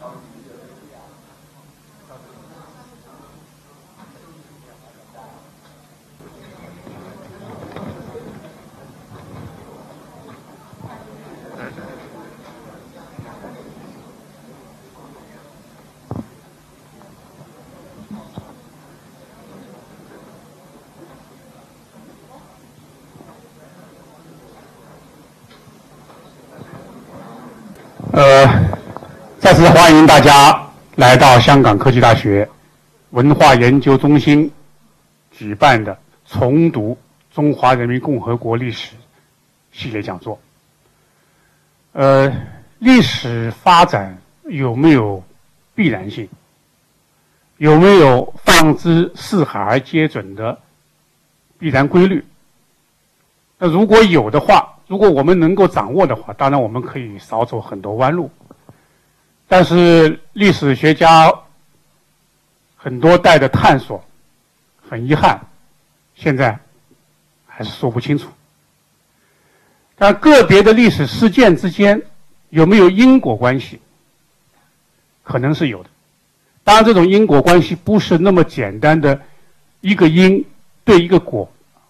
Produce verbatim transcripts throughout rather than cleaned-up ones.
呃，再次欢迎大家来到香港科技大学文化研究中心举办的重读中华人民共和国历史系列讲座。呃，历史发展有没有必然性？有没有放之四海而皆准的必然规律？那如果有的话，如果我们能够掌握的话，当然我们可以少走很多弯路。但是历史学家很多代的探索，很遗憾，现在还是说不清楚。但个别的历史事件之间有没有因果关系？可能是有的。当然，这种因果关系不是那么简单的一个因对一个果。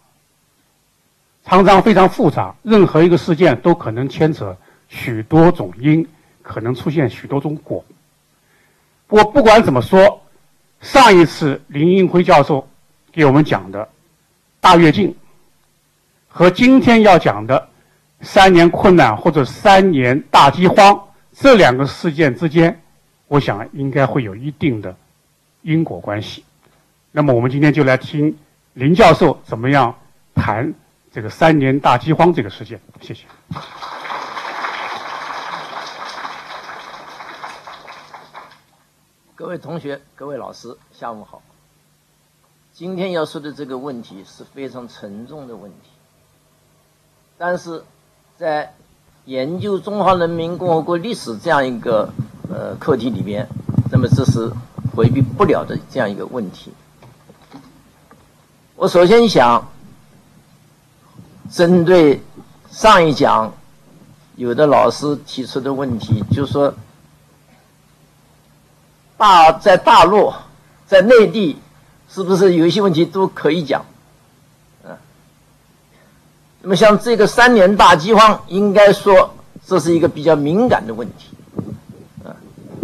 常常非常复杂，任何一个事件都可能牵扯许多种因，可能出现许多种果。不过不管怎么说，上一次林英辉教授给我们讲的大跃进和今天要讲的三年困难或者三年大饥荒这两个事件之间，我想应该会有一定的因果关系。那么我们今天就来听林教授怎么样谈这个三年大饥荒这个事件。谢谢。 各位同学、各位老师，下午好。今天要说的这个问题是非常沉重的问题，但是在研究中华人民共和国历史这样一个呃课题里边，那么这是回避不了的这样一个问题。我首先想针对上一讲有的老师提出的问题，就是说大在大陆在内地是不是有一些问题都可以讲？嗯，那么像这个三年大饥荒，应该说这是一个比较敏感的问题。嗯，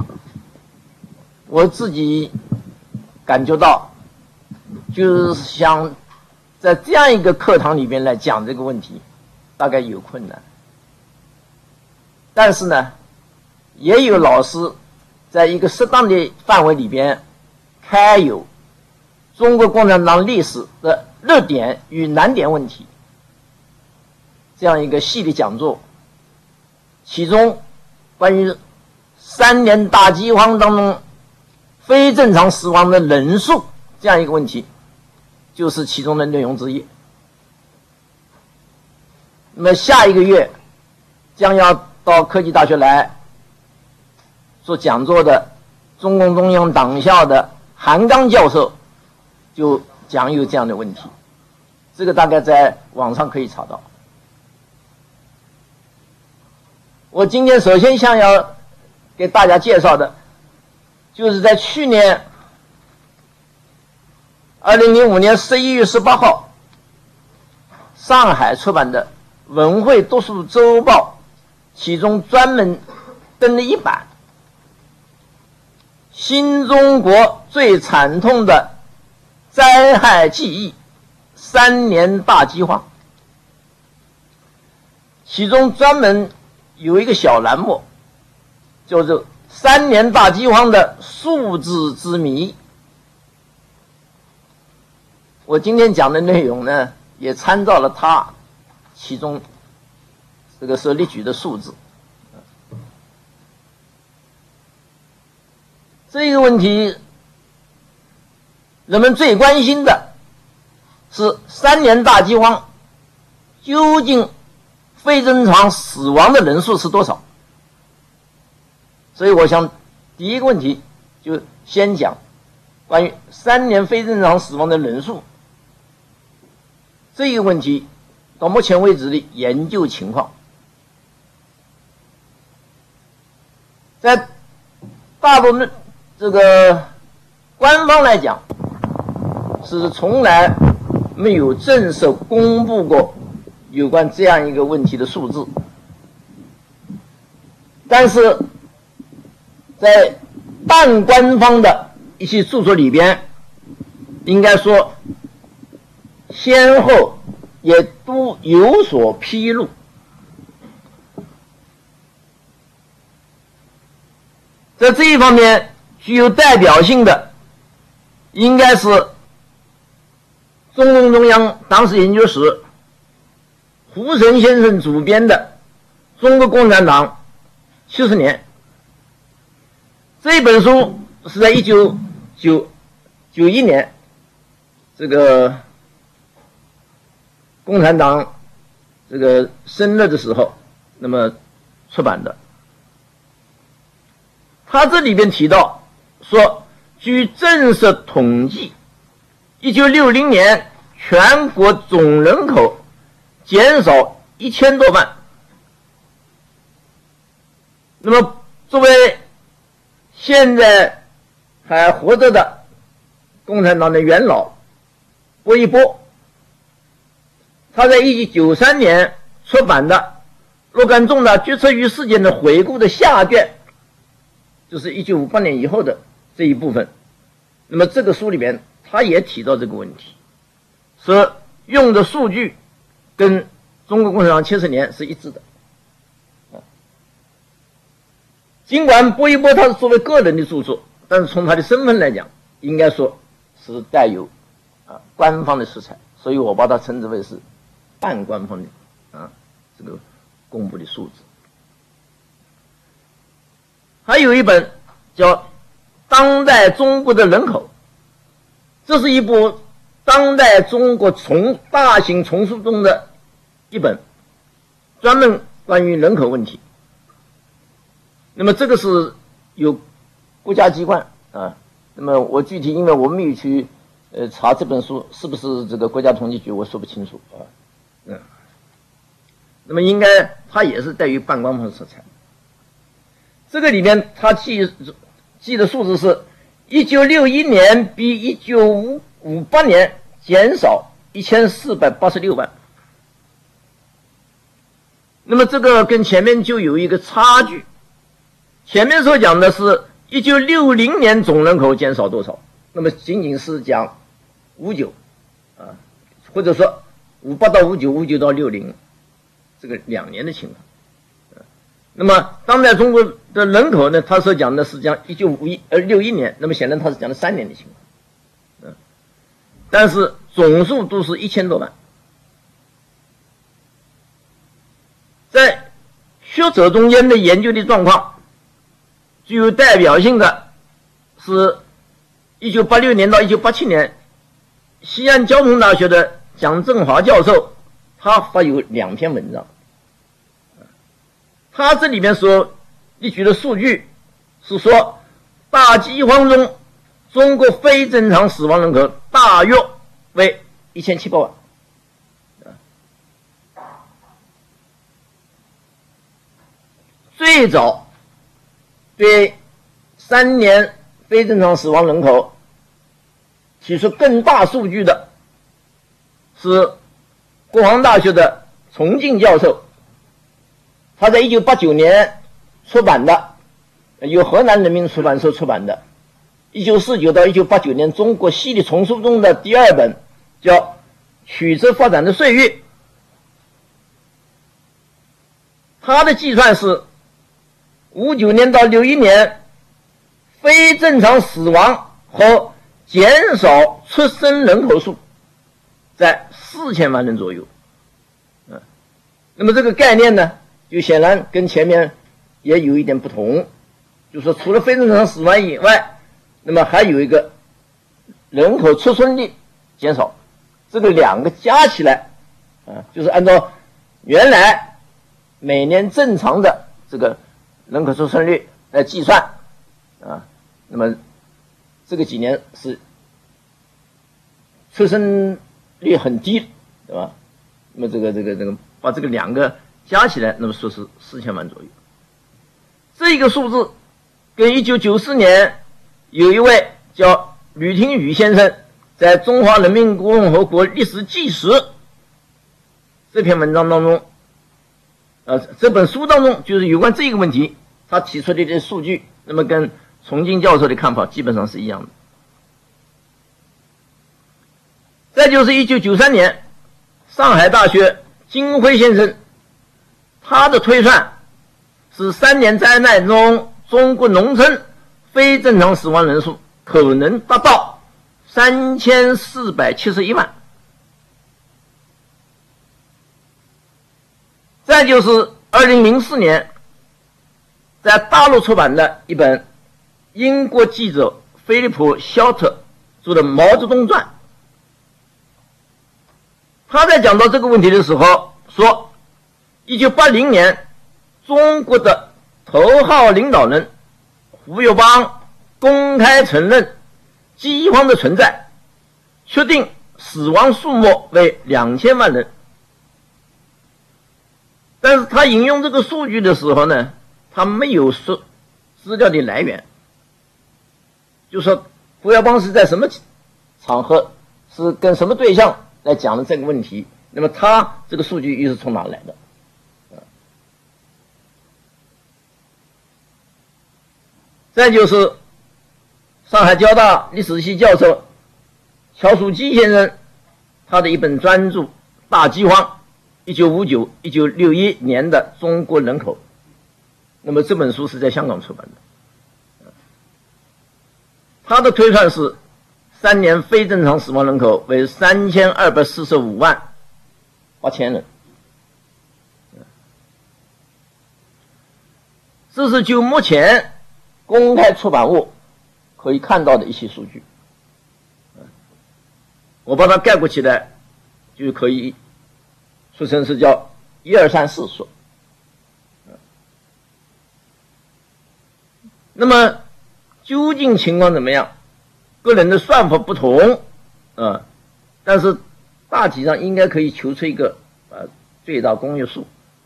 我自己感觉到，就是想在这样一个课堂里边来讲这个问题，大概有困难。但是呢，也有老师在一个适当的范围里边开有中国共产党历史的热点与难点问题这样一个系列讲座，其中关于三年大饥荒当中非正常死亡的人数这样一个问题，就是其中的内容之一。那么下一个月将要到科技大学来做讲座的中共中央党校的韩刚教授就讲有这样的问题，这个大概在网上可以查到。我今天首先想要给大家介绍的，就是在去年二零零五年十一月十八号上海出版的《文汇读书周报》，其中专门登了一版新中国最惨痛的灾害记忆三年大饥荒，其中专门有一个小栏目，叫做三年大饥荒的数字之谜。我今天讲的内容呢，也参照了它其中这个所列举的数字。这个问题人们最关心的是三年大饥荒究竟非正常死亡的人数是多少？所以我想第一个问题就先讲关于三年非正常死亡的人数这个问题到目前为止的研究情况。在大陆的这个官方来讲，是从来没有正式公布过有关这样一个问题的数字，但是在半官方的一些著作里边，应该说先后也都有所披露。在这一方面具有代表性的，应该是中共中央党史研究室胡绳先生主编的《中国共产党七十年》这本书，是在一九九九一年这个共产党这个生日的时候，那么出版的。他这里边提到说，据正式统计，一九六零年全国总人口减少一千多万。那么作为现在还活着的共产党的元老薄一波，他在一九九三年出版的若干重大决策与事件的回顾的下卷，就是一九五八年以后的这一部分。那么这个书里面他也提到这个问题，说用的数据跟中国共产党七十年是一致的。尽管薄一波他是作为个人的著作，但是从他的身份来讲，应该说是带有啊官方的色彩，所以我把它称之为是半官方的啊这个公布的数字。还有一本叫《当代中国的人口》，这是一部当代中国丛大型丛书中的一本，专门关于人口问题。那么这个是有国家机关啊，那么我具体因为我没有去呃查这本书是不是这个国家统计局，我说不清楚啊。嗯，那么应该它也是带有半官方色彩。这个里面他记记的数字是一九六一年比一九五八年减少一千四百八十六万。那么这个跟前面就有一个差距，前面所讲的是一九六零年总人口减少多少，那么仅仅是讲五九啊，或者说五八到五九，五九到六零这个两年的情况。那么当代中国的人口呢，他所讲的是讲一九五一呃六一年，那么显然他是讲的三年的情况，嗯，但是总数都是一千多万。在学者中间的研究的状况，具有代表性的是一九八六年到一九八七年，西安交通大学的蒋振华教授，他发有两篇文章。他这里面所列举的数据是说，大饥荒中中国非正常死亡人口大约为一千七百万。最早对三年非正常死亡人口提出更大数据的是国防大学的崇敬教授，他在一九八九年出版的，由河南人民出版社出版的一九四九到一九八九年中国系列丛书中的第二本，叫《曲折发展的岁月》。他的计算是五九年到六一年非正常死亡和减少出生人口数在四千万人左右。嗯，那么这个概念呢，就显然跟前面也有一点不同，就是说除了非正常死亡以外，那么还有一个人口出生率减少，这个两个加起来啊，就是按照原来每年正常的这个人口出生率来计算啊，那么这个几年是出生率很低，对吧？那么这个这个这个把这个两个加起来，那么说是四千万左右。这个数字跟一九九四年有一位叫吕廷宇先生在《中华人民共和国历史纪实》这篇文章当中，呃，这本书当中就是有关这个问题，他提出的这些数据，那么跟崇敬教授的看法基本上是一样的。再就是一九九三年，上海大学金辉先生，他的推算是三年灾难中中国农村非正常死亡人数可能达到三千四百七十一万。再就是二零零四年在大陆出版的一本英国记者菲利普·肖特著的《毛泽东传》，他在讲到这个问题的时候说，一九八零年中国的头号领导人胡耀邦公开承认饥荒的存在，确定死亡数目为两千万人。但是他引用这个数据的时候呢，他没有说资料的来源，就说胡耀邦是在什么场合，是跟什么对象来讲的这个问题，那么他这个数据又是从哪来的？再就是上海交大历史系教授乔树基先生他的一本专著《大饥荒》一九五九至一九六一年的中国人口，那么这本书是在香港出版的。他的推算是三年非正常死亡人口为三千二百四十五万八千人。这是就目前公开出版物可以看到的一些数据，我把它概括起来就可以说成是叫一二三四数。那么究竟情况怎么样？个人的算法不同，啊，但是大体上应该可以求出一个啊最大公约数。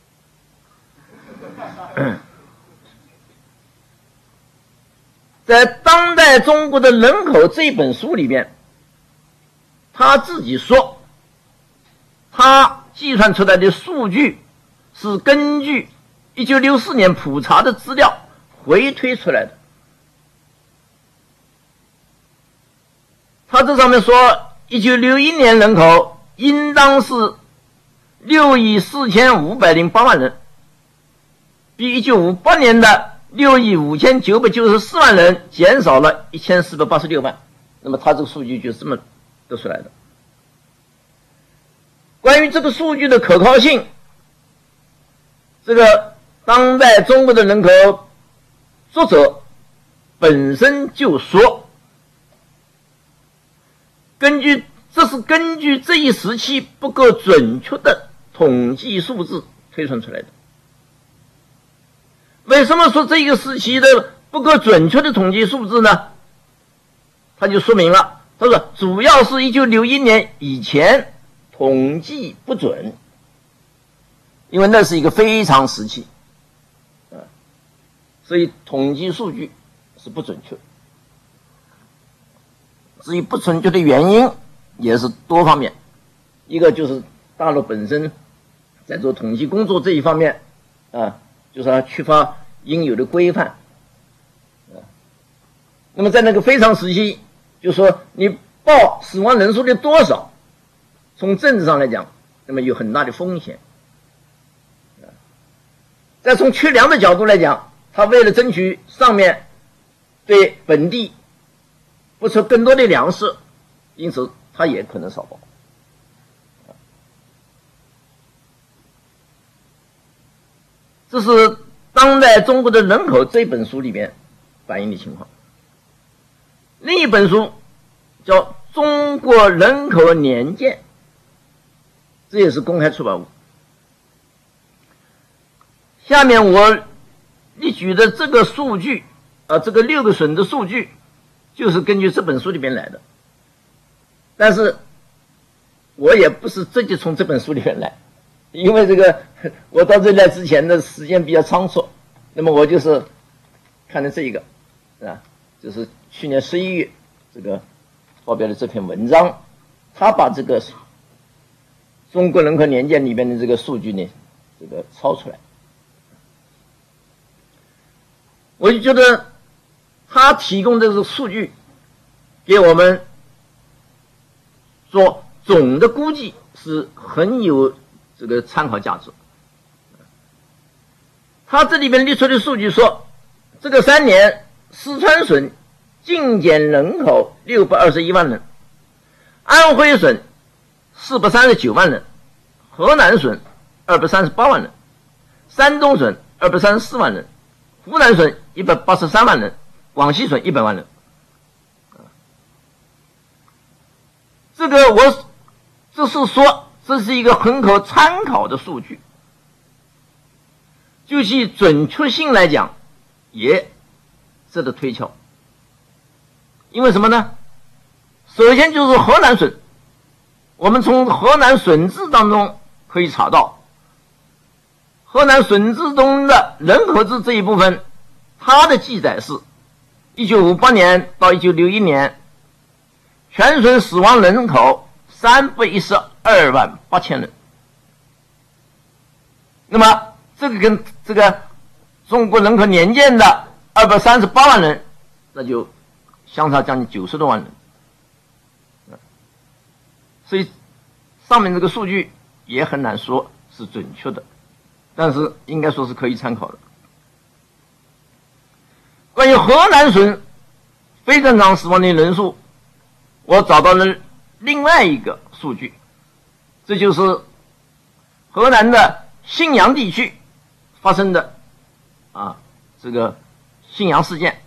在当代中国的人口这本书里面，他自己说，他计算出来的数据是根据一九六四年普查的资料回推出来的。他这上面说，一九六一年人口应当是六亿四千五百零八万人，比一九五八年的六亿五千九百九十四万人减少了一千四百八十六万。那么他这个数据就是这么得出来的。关于这个数据的可靠性，这个当代中国的人口作者本身就说，根据这是根据这一时期不够准确的统计数字推算出来的。为什么说这个时期的不够准确的统计数字呢？他就说明了，他说主要是一九六一年以前统计不准，因为那是一个非常时期，所以统计数据是不准确。至于不准确的原因也是多方面，一个就是大陆本身在做统计工作这一方面啊，就是它缺乏应有的规范。那么在那个非常时期，就说你报死亡人数的多少，从政治上来讲，那么有很大的风险。再从缺粮的角度来讲，他为了争取上面对本地不出更多的粮食，因此他也可能少报。这是当代中国的人口这本书里面反映的情况。另一本书叫《中国人口年鉴》，这也是公开出版物。下面我列举的这个数据，啊，这个六个省的数据，就是根据这本书里面来的。但是我也不是直接从这本书里面来，因为这个我到这里来之前的时间比较仓促，那么我就是看的这一个啊，就是去年十一月这个发表的这篇文章，他把这个中国人口年鉴里边的这个数据呢，这个抄出来，我就觉得他提供的这个数据给我们做总的估计是很有这个参考价值。他这里边列出的数据说，这个三年四川省净减人口六百二十一万人，安徽省四百三十九万人，河南省二百三十八万人，山东省二百三十四万人，湖南省一百八十三万人，广西省一百万人。这个我这是说这是一个很可参考的数据，就其准确性来讲也值得推敲。因为什么呢？首先就是河南省，我们从河南省志当中可以查到，河南省志中的人口志这一部分，它的记载是一九五八年到一九六一年全省死亡人口三百一十二万八千人。那么这个跟这个中国人口年鉴的二百三十八万人，那就相差将近九十多万人。所以上面这个数据也很难说是准确的，但是应该说是可以参考的。关于河南省非正常死亡的人数，我找到了另外一个数据，这就是河南的信阳地区发生的啊这个信阳事件。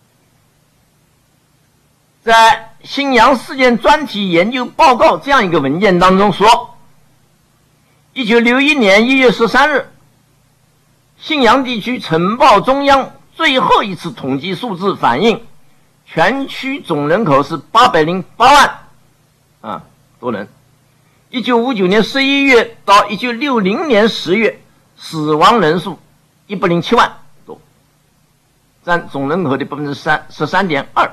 在信阳事件专题研究报告这样一个文件当中说，一九六一年一月十三日，信阳地区呈报中央最后一次统计数字反映，全区总人口是八百零八万啊多人。一九五九年十一月到一九六零年十月，死亡人数一百零七万多，占总人口的百分之三十三点二。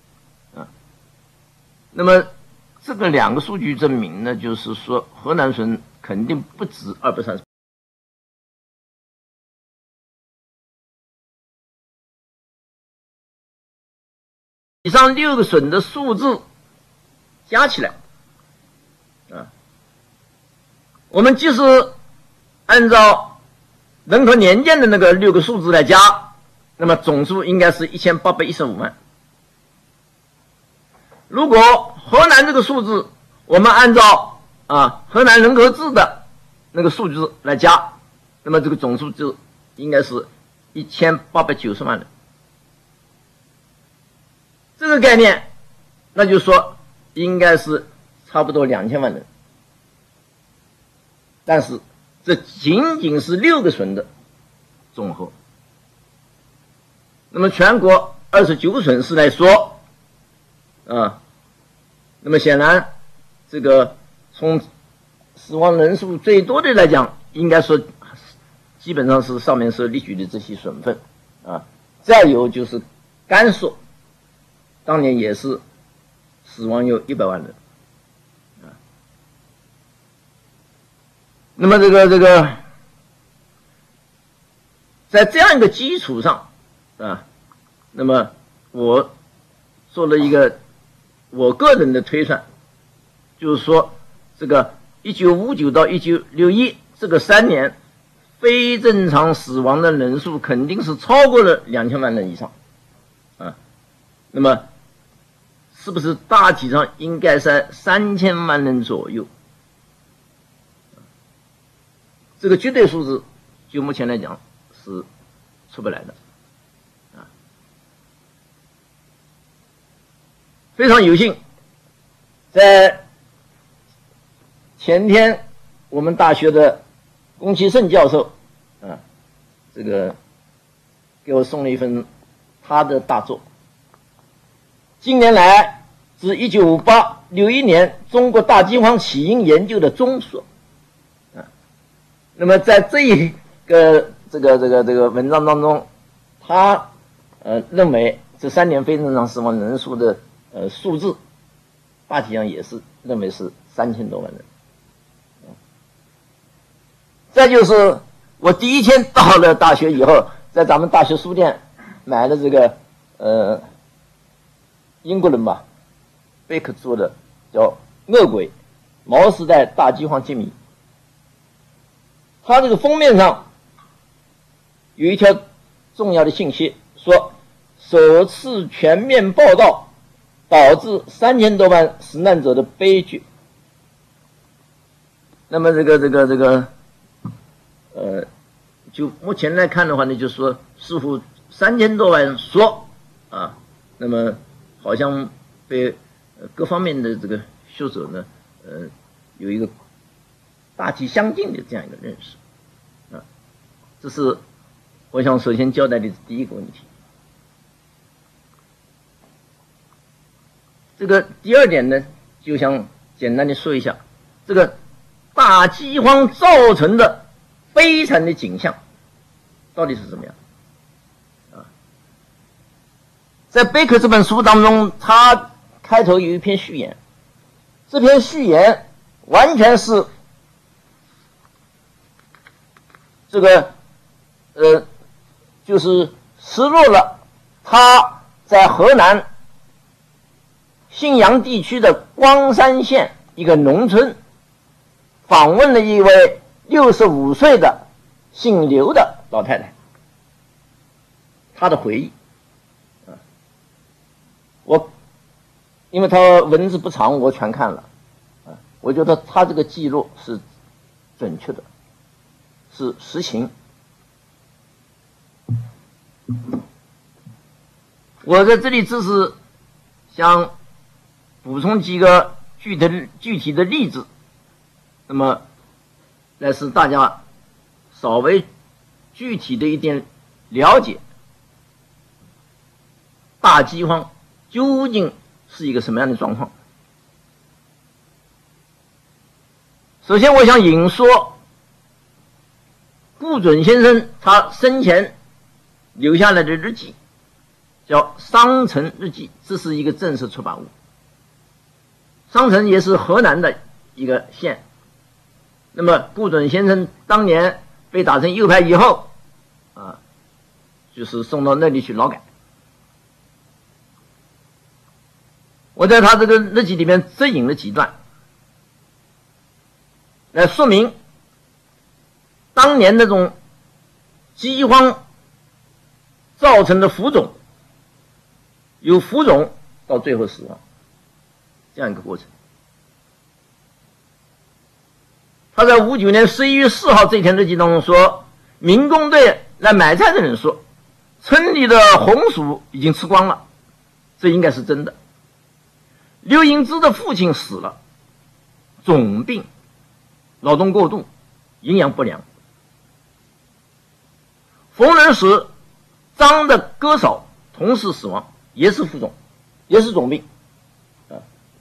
那么这个两个数据证明呢，就是说河南省肯定不止二百三十。以上六个省的数字加起来，啊，我们即使按照人口年鉴的那个六个数字来加，那么总数应该是一千八百一十五万。如果河南这个数字，我们按照啊河南人口志的那个数字来加，那么这个总数就应该是一千八百九十万人。这个概念，那就说应该是差不多两千万人。但是这仅仅是六个省的总和。那么全国二十九个省市来说，啊，那么显然，这个从死亡人数最多的来讲，应该说基本上是上面所列举的这些省份啊。再有就是甘肃，当年也是死亡有一百万人啊。那么这个这个，在这样一个基础上啊，那么我做了一个我个人的推算，就是说，这个一九五九到一九六一这个三年，非正常死亡的人数肯定是超过了两千万人以上，啊，那么是不是大体上应该在三千万人左右？这个绝对数字，就目前来讲是出不来的。非常有幸，在前天我们大学的龚其胜教授啊，这个给我送了一份他的大作，近年来自一九五八六一年中国大饥荒起因研究的综述啊。那么在这一个这个这个这个文章当中，他呃认为这三年非正常死亡人数的呃数字，大体上也是认为是三千多万人。再就是我第一天到了大学以后，在咱们大学书店买了这个呃英国人吧，贝克做的叫《恶鬼：毛时代大饥荒揭秘》。它这个封面上有一条重要的信息，说首次全面报道导致三千多万死难者的悲剧。那么这个这个这个呃，就目前来看的话呢，就是说似乎三千多万说啊，那么好像被呃各方面的这个学者呢，呃，有一个大体相近的这样一个认识啊，这是我想首先交代的第一个问题。这个第二点呢，就想简单的说一下，这个大饥荒造成的悲惨的景象到底是怎么样啊？在贝克这本书当中，他开头有一篇序言，这篇序言完全是这个呃，就是实录了他在河南信阳地区的光山县一个农村访问了一位六十五岁的姓刘的老太太，她的回忆啊，我因为她文字不长，我全看了啊，我觉得她这个记录是准确的，是实情。我在这里只是想补充几个具体的具体的例子，那么来使大家稍微具体的一点了解大饥荒究竟是一个什么样的状况。首先我想引说顾准先生他生前留下来的日记，叫《商城日记》，这是一个正式出版物。商城也是河南的一个县。那么顾准先生当年被打成右派以后啊，就是送到那里去劳改。我在他这个日记里面只引了几段来说明当年那种饥荒造成的浮肿，由浮肿到最后死亡这样一个过程。他在五九年十一月四号这天日记当中说，民工队来买菜的人说，村里的红薯已经吃光了，这应该是真的。刘英芝的父亲死了，肿病，劳动过度，营养不良。缝纫时张的哥嫂同时死亡，也是浮肿，也是肿病。啊，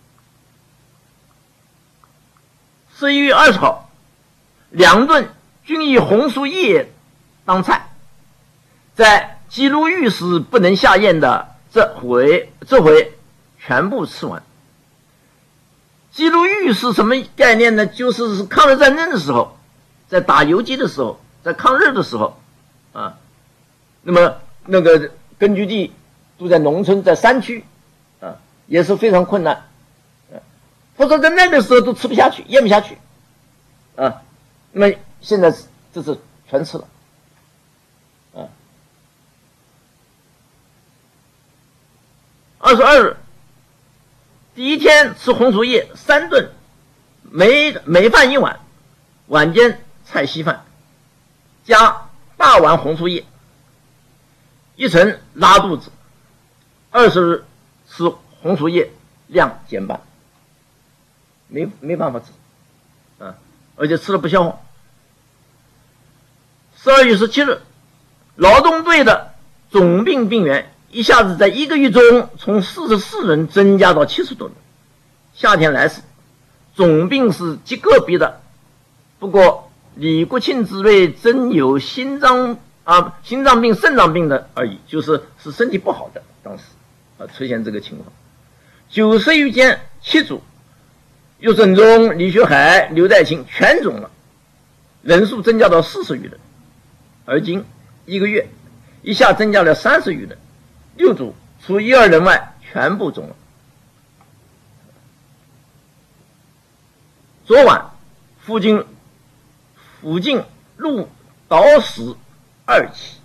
十一月二十号，两顿均以红薯叶当菜，在记录御史不能下咽的这回，这回全部吃完。记录御史什么概念呢？就是抗日战争的时候，在打游击的时候，在抗日的时候啊，那么那个根据地都在农村，在山区啊，也是非常困难。啊，他说在那个时候都吃不下去，咽不下去啊，那么现在这是全吃了啊。二十二日，第一天吃红薯叶三顿，每每饭一碗，晚间菜稀饭，加大碗红薯叶，一层拉肚子。二十日吃红薯叶量减半，没没办法吃啊，而且吃了不消化。十二月十七日，劳动队的总病病员一下子在一个月中从四十四人增加到七十多人。夏天来时，总病是极个别的，不过李国庆之内真有心脏啊心脏病、肾脏病的而已，就是是身体不好的，当时啊出现这个情况。九十余间七组，尤振中、李学海、刘代清全中了，人数增加到四十余人，而今一个月一下增加了三十余人，六组除一二人外全部中了。昨晚附近附近路倒死二起，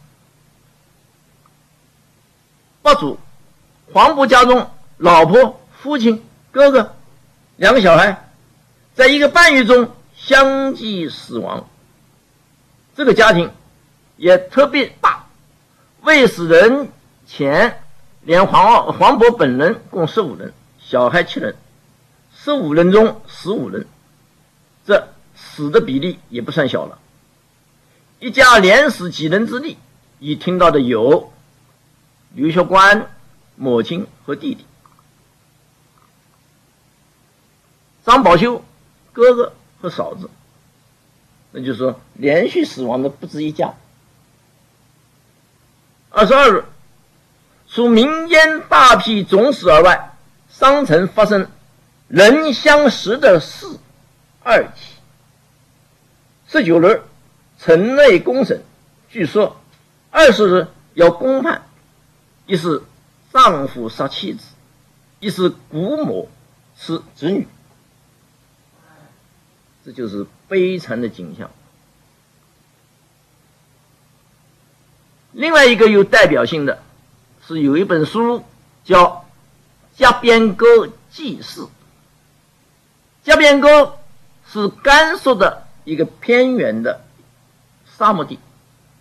八组黄埔家中老婆、父亲、哥哥两个小孩在一个半月中相继死亡。这个家庭也特别大，未死人前连黄黄渤本人共十五人，小孩七人，十五人中十五人，这死的比例也不算小了。一家连死几人之力，已听到的有刘学官、母亲和弟弟，张宝修哥哥和嫂子，那就是说连续死亡的不止一家。二十二日，除民间大批总死而外，商城发生人相识的事二起。十九日城内公审，据说二十日要公判，一是丈夫杀妻子，一是姑母吃子女，这就是悲惨的景象。另外一个有代表性的是有一本书叫《加边沟记事》。加边沟是甘肃的一个偏远的沙漠地，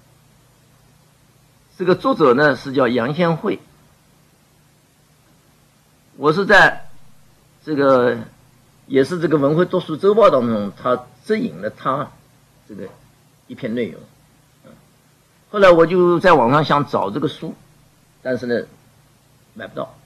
这个作者呢是叫杨先惠。我是在这个也是这个文汇读书周报当中，他指引了他这个一篇内容。后来我就在网上想找这个书，但是呢买不到。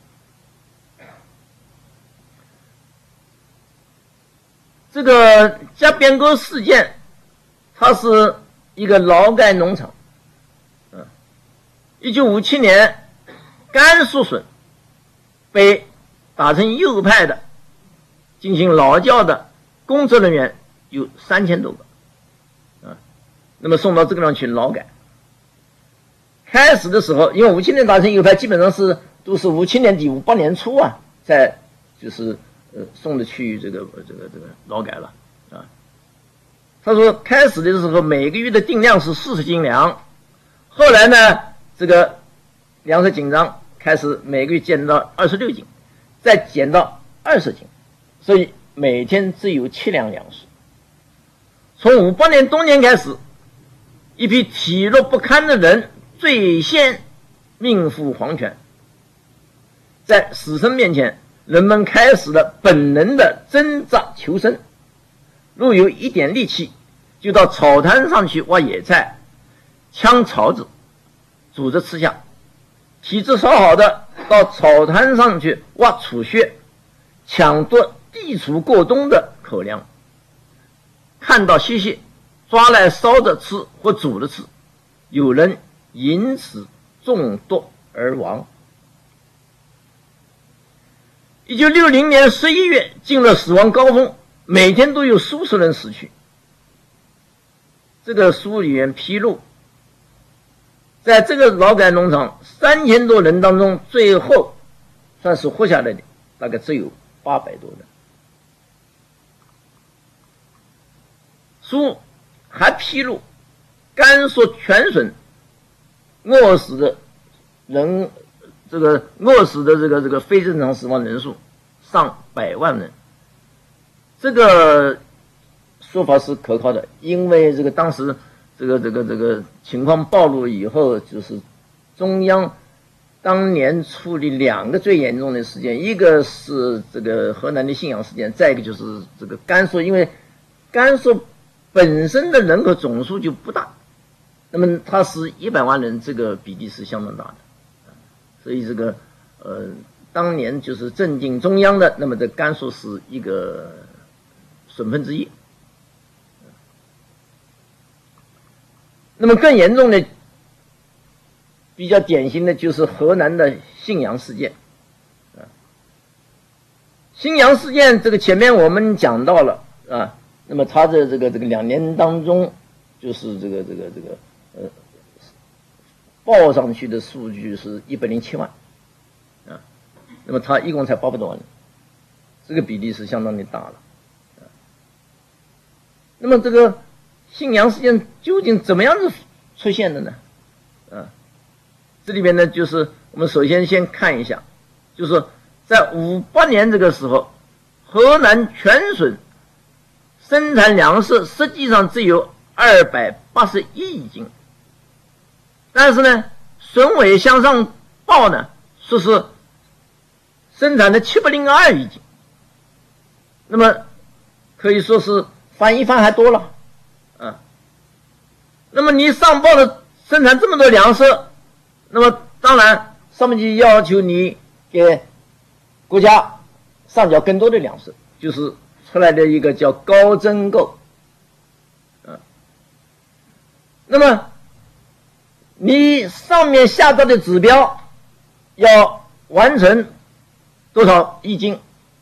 这个加边沟事件，它是一个劳改农场。嗯，一九五七年，甘肃省被打成右派的进行劳教的工作人员有三千多个，啊，那么送到这个地方去劳改。开始的时候，因为五七年打成右派，基本上是都是五七年底五八年初啊，在就是呃送的去这个这个这个劳改了啊。他说开始的时候每个月的定量是四十斤粮，后来呢这个粮食紧张，开始每个月减到二十六斤，再减到二十斤，所以每天只有七两粮食。从五八年冬天开始，一批体弱不堪的人最先命赴黄泉，在死神面前，人们开始了本能的挣扎求生，若有一点力气，就到草滩上去挖野菜、枪草子，煮着吃下；体质稍好的，到草滩上去挖储穴，抢夺地处过冬的口粮。看到稀稀，抓来烧着吃或煮着吃，有人因此中毒而亡。一九六零年十一月进了死亡高峰，每天都有数十人死去。这个书里面披露，在这个劳改农场三千多人当中，最后算是活下来的大概只有八百多人。书还披露，甘肃全省饿死的人，这个饿死的这个这个非正常死亡人数上百万人。这个说法是可靠的，因为这个当时这个这个这个情况暴露以后，就是中央当年处理两个最严重的事件，一个是这个河南的信阳事件，再一个就是这个甘肃，因为甘肃本身的人口总数就不大，那么它是一百万人，这个比例是相当大的，所以这个呃，当年就是震惊中央的，那么这甘肃是一个省份之一。那么更严重的比较典型的就是河南的信阳事件。啊，信阳事件这个前面我们讲到了啊，那么它的这个这个两年当中，就是这个这个这个呃报上去的数据是一百零七万，啊，那么它一共才八百多万人，这个比例是相当的大了。啊，那么这个信阳事件究竟怎么样子出现的呢？啊，这里边呢，就是我们首先先看一下，就是在五八年这个时候，河南全省生产粮食实际上只有二百八十一亿斤，但是呢，省委向上报呢，说是生产的七百零二亿斤，那么可以说是翻一番还多了，啊，那么你上报的生产这么多粮食，那么当然上面就要求你给国家上缴更多的粮食，就是出来的一个叫高征购。啊，那么你上面下达的指标要完成多少亿斤，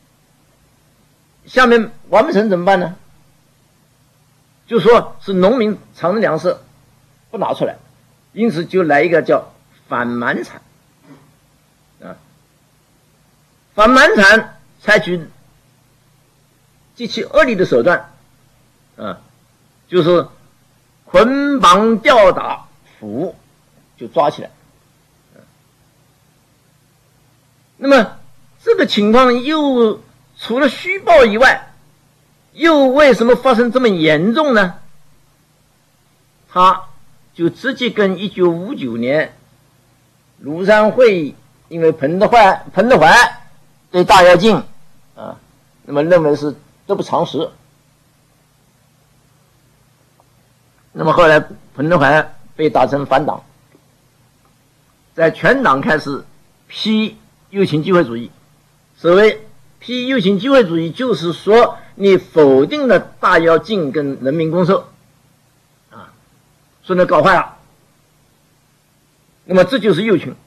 下面完不成怎么办呢？就说是农民藏的粮食不拿出来，因此就来一个叫反瞒产。啊，反瞒产采取极其恶劣的手段，啊，就是捆绑吊打俘，就抓起来。啊，那么这个情况又除了虚报以外，又为什么发生这么严重呢？他就直接跟一九五九年庐山会议，因为彭德怀彭德怀对大跃进啊，那么认为是得不偿失，那么后来彭德怀被打成反党，在全党开始批右倾机会主义。所谓批右倾机会主义，就是说你否定了大跃进跟人民公社，啊，说你搞坏了，那么这就是右倾。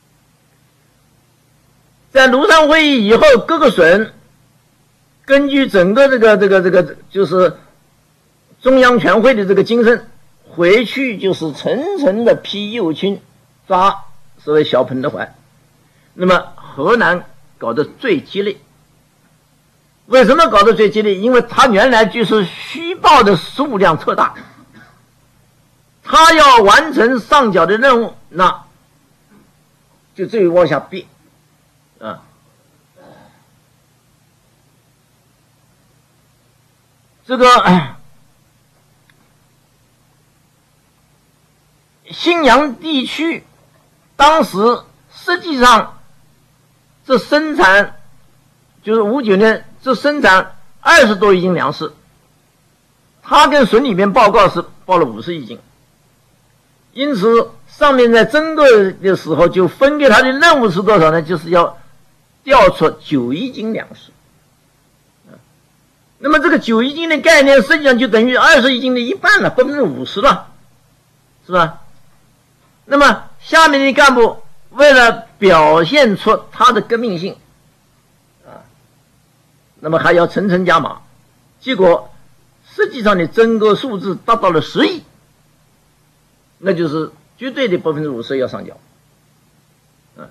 在庐山会议以后，各个省根据整个这个这个这个就是中央全会的这个精神，回去就是层层的批右倾，抓所谓小彭德怀。那么河南搞得最激烈，为什么搞得最激烈？因为他原来就是虚报的数量特大，他要完成上缴的任务，那就至于往下逼啊。这个信阳地区当时实际上这生产就是五九年这生产二十多亿斤粮食，他跟省里面报告是报了五十亿斤，因此上面在征购的时候就分给他的任务是多少呢？就是要调出九亿斤粮食。那么这个九亿斤的概念实际上就等于二十亿斤的一半了，百分之五十了，是吧？那么下面的干部为了表现出他的革命性啊，那么还要层层加码，结果实际上的征购数字达到了十亿，那就是绝对的百分之五十要上缴。啊，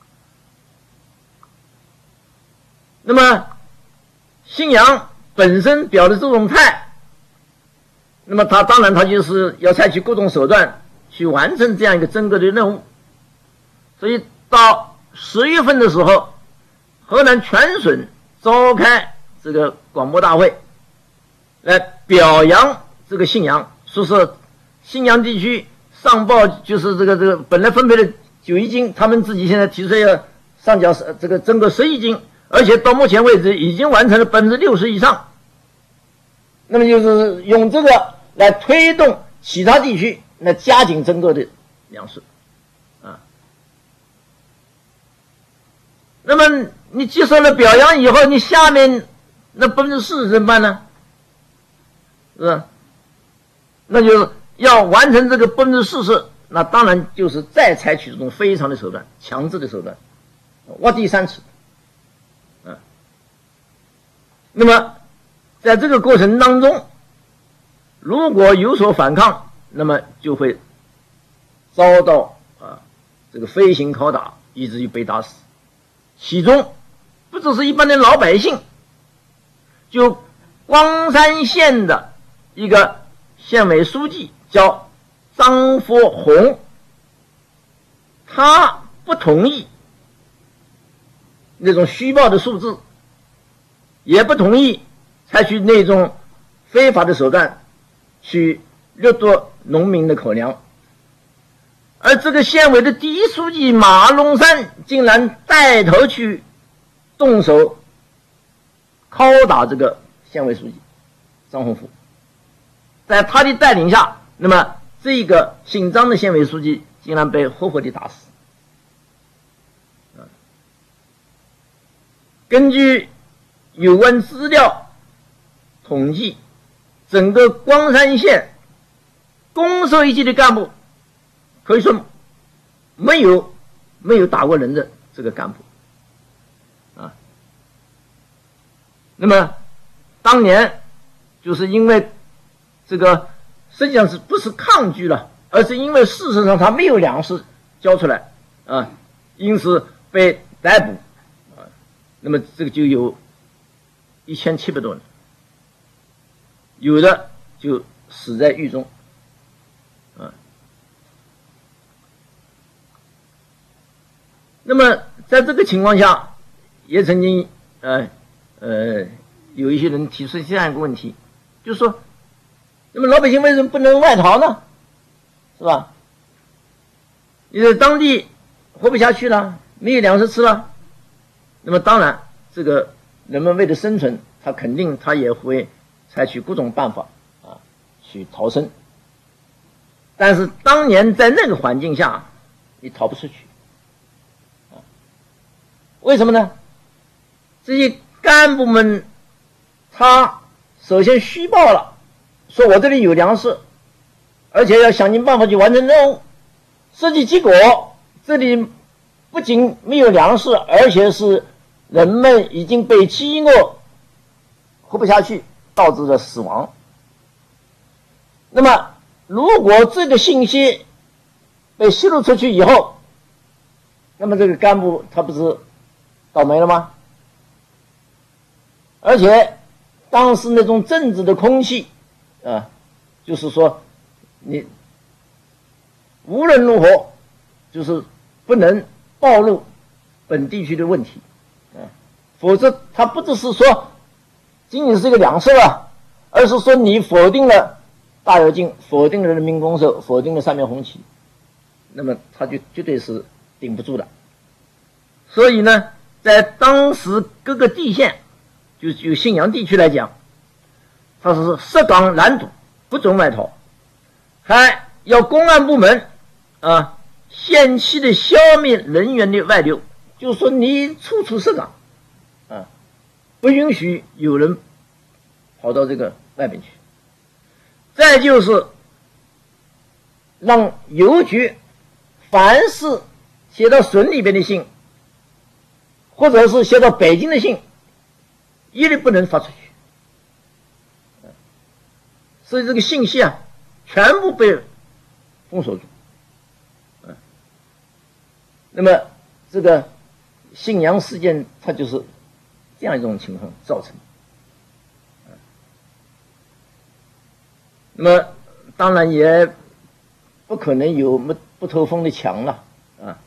那么信阳本身表的这种态，那么他当然他就是要采取各种手段去完成这样一个征购的任务。所以到十月份的时候，河南全省召开这个广播大会，来表扬这个信阳，说是信阳地区上报就是这个这个本来分配的九亿斤，他们自己现在提出要上缴这个征购十亿斤，而且到目前为止已经完成了百分之六十以上。那么就是用这个来推动其他地区来加紧征购的粮食，啊。那么你接受了表扬以后，你下面那百分之四十怎么办呢？是吧？那就是要完成这个百分之四十， 那当然就是再采取这种非常的手段，强制的手段，挖地三尺。啊，那么在这个过程当中，如果有所反抗，那么就会遭到啊这个飞行拷打，以至于被打死。其中不只是一般的老百姓，就光山县的一个县委书记叫张佛红，他不同意那种虚报的数字，也不同意采取那种非法的手段去掠夺农民的口粮。而这个县委的第一书记马龙山竟然带头去动手拷打这个县委书记张宏福，在他的带领下，那么这个姓张的县委书记竟然被活活地打死。根据有关资料统计，整个光山县公社一级的干部可以说没有没有打过人的这个干部啊。那么当年就是因为这个实际上是不是抗拒了，而是因为事实上他没有粮食交出来啊，因此被逮捕啊。那么这个就有一千七百多人，有的就死在狱中啊。那么在这个情况下，也曾经呃呃有一些人提出这样一个问题，就是说，那么老百姓为什么不能外逃呢？是吧？你在当地活不下去了，没有粮食吃了，那么当然这个人们为了生存，他肯定他也会采取各种办法啊去逃生。但是当年在那个环境下，你逃不出去。为什么呢？这些干部们他首先虚报了，说我这里有粮食，而且要想尽办法去完成任务。实际结果这里不仅没有粮食，而且是人们已经被饥饿活不下去，导致了死亡。那么如果这个信息被泄露出去以后，那么这个干部他不是倒霉了吗？而且当时那种政治的空气啊，就是说你无论如何就是不能暴露本地区的问题啊，否则他不只是说仅仅是一个两社啊，而是说你否定了大跃进，否定了人民公社，否定了三面红旗，那么他就绝对是顶不住的。所以呢，在当时各个地县，就就信阳地区来讲，他是设岗拦堵，不准外逃，还要公安部门啊限期的消灭人员的外流，就是说你处处设岗啊，不允许有人跑到这个外面去。再就是让邮局凡是写到省里边的信，或者是写到北京的信，一律不能发出去。所以这个信息啊，全部被封锁住。那么这个信阳事件，它就是这样一种情况造成的。那么当然也不可能有不透风的墙了啊。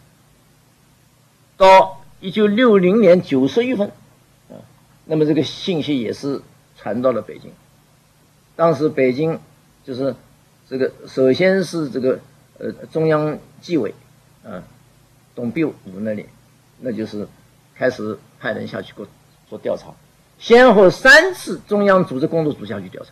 到一九六零年九十月份啊，那么这个信息也是传到了北京。当时北京就是这个首先是这个呃中央纪委啊董必武那里，那就是开始派人下去做做调查，先后三次中央组织工作组下去调查。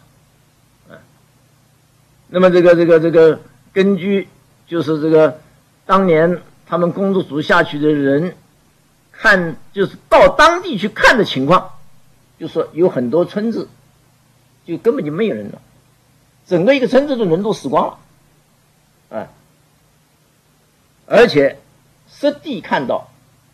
那么这个这个这个根据就是这个当年他们工作组下去的人看，就是到当地去看的情况，就说有很多村子就根本就没有人了，整个一个村子的人都死光了，哎， 而且实地看到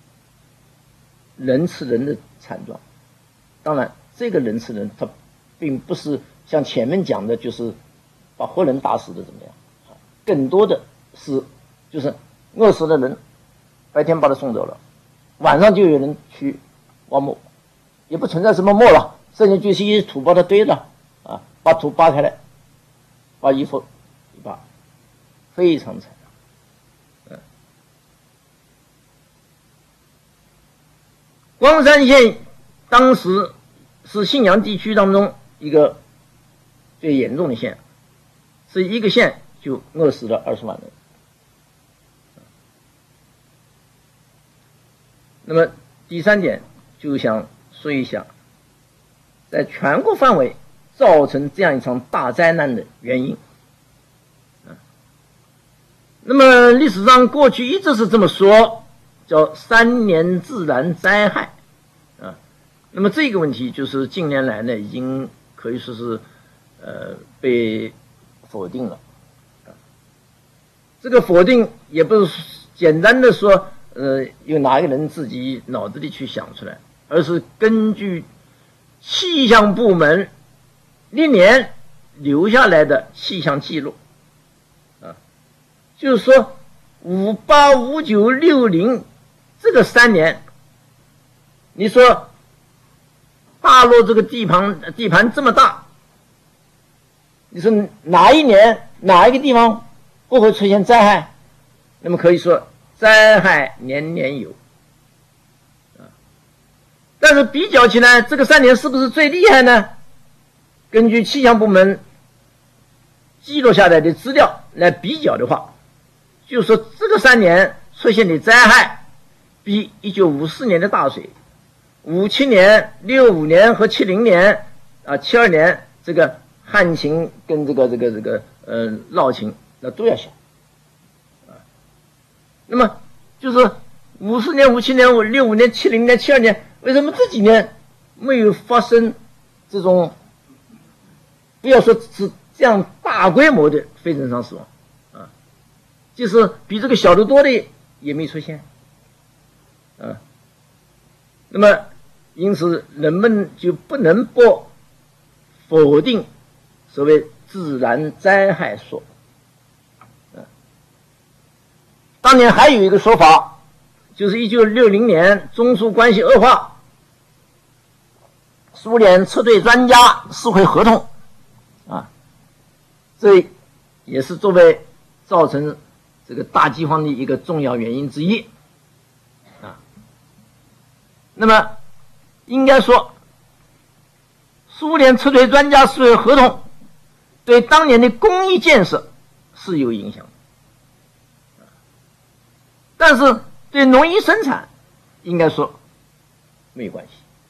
人吃人的惨状。当然，这个人吃人，他并不是像前面讲的，就是把活人打死的怎么样，更多的是就是饿死的人，白天把他送走了，晚上就有人去挖墓，也不存在什么墓了，剩下就是一土把它堆着啊，把土扒开来，把衣服一扒，非常惨。嗯，光山县当时是信阳地区当中一个最严重的县，是一个县就饿死了二十万人。那么第三点就想说一下，在全国范围造成这样一场大灾难的原因。那么历史上过去一直是这么说，叫三年自然灾害啊。那么这个问题就是近年来呢，已经可以说是呃被否定了。这个否定也不是简单的说，呃，有哪一个人自己脑子里去想出来，而是根据气象部门历年留下来的气象记录。就是说，五八、五九、六零这个三年，你说大陆这个地盘地盘这么大，你说哪一年哪一个地方不会出现灾害？那么可以说灾害年年有。但是比较起来，这个三年是不是最厉害呢？根据气象部门记录下来的资料来比较的话，就是说这个三年出现的灾害比一九五四年的大水、五七年、六五年和七零年啊、七二年这个旱情跟这个这个这个呃涝情那都要小啊。那么就是五四年、五七年、五六五年、七零年、七二年，为什么这几年没有发生这种不要说是这样大规模的非正常死亡？就是比这个小得多的也没出现，啊，那么因此人们就不能不否定所谓自然灾害说。啊，当年还有一个说法，就是一九六零年中苏关系恶化，苏联撤退专家撕毁合同，啊，这也是作为造成这个大饥荒的一个重要原因之一，啊，那么应该说，苏联撤退专家撕毁合同，对当年的工业建设是有影响的，但是对农业生产应该说没有关系。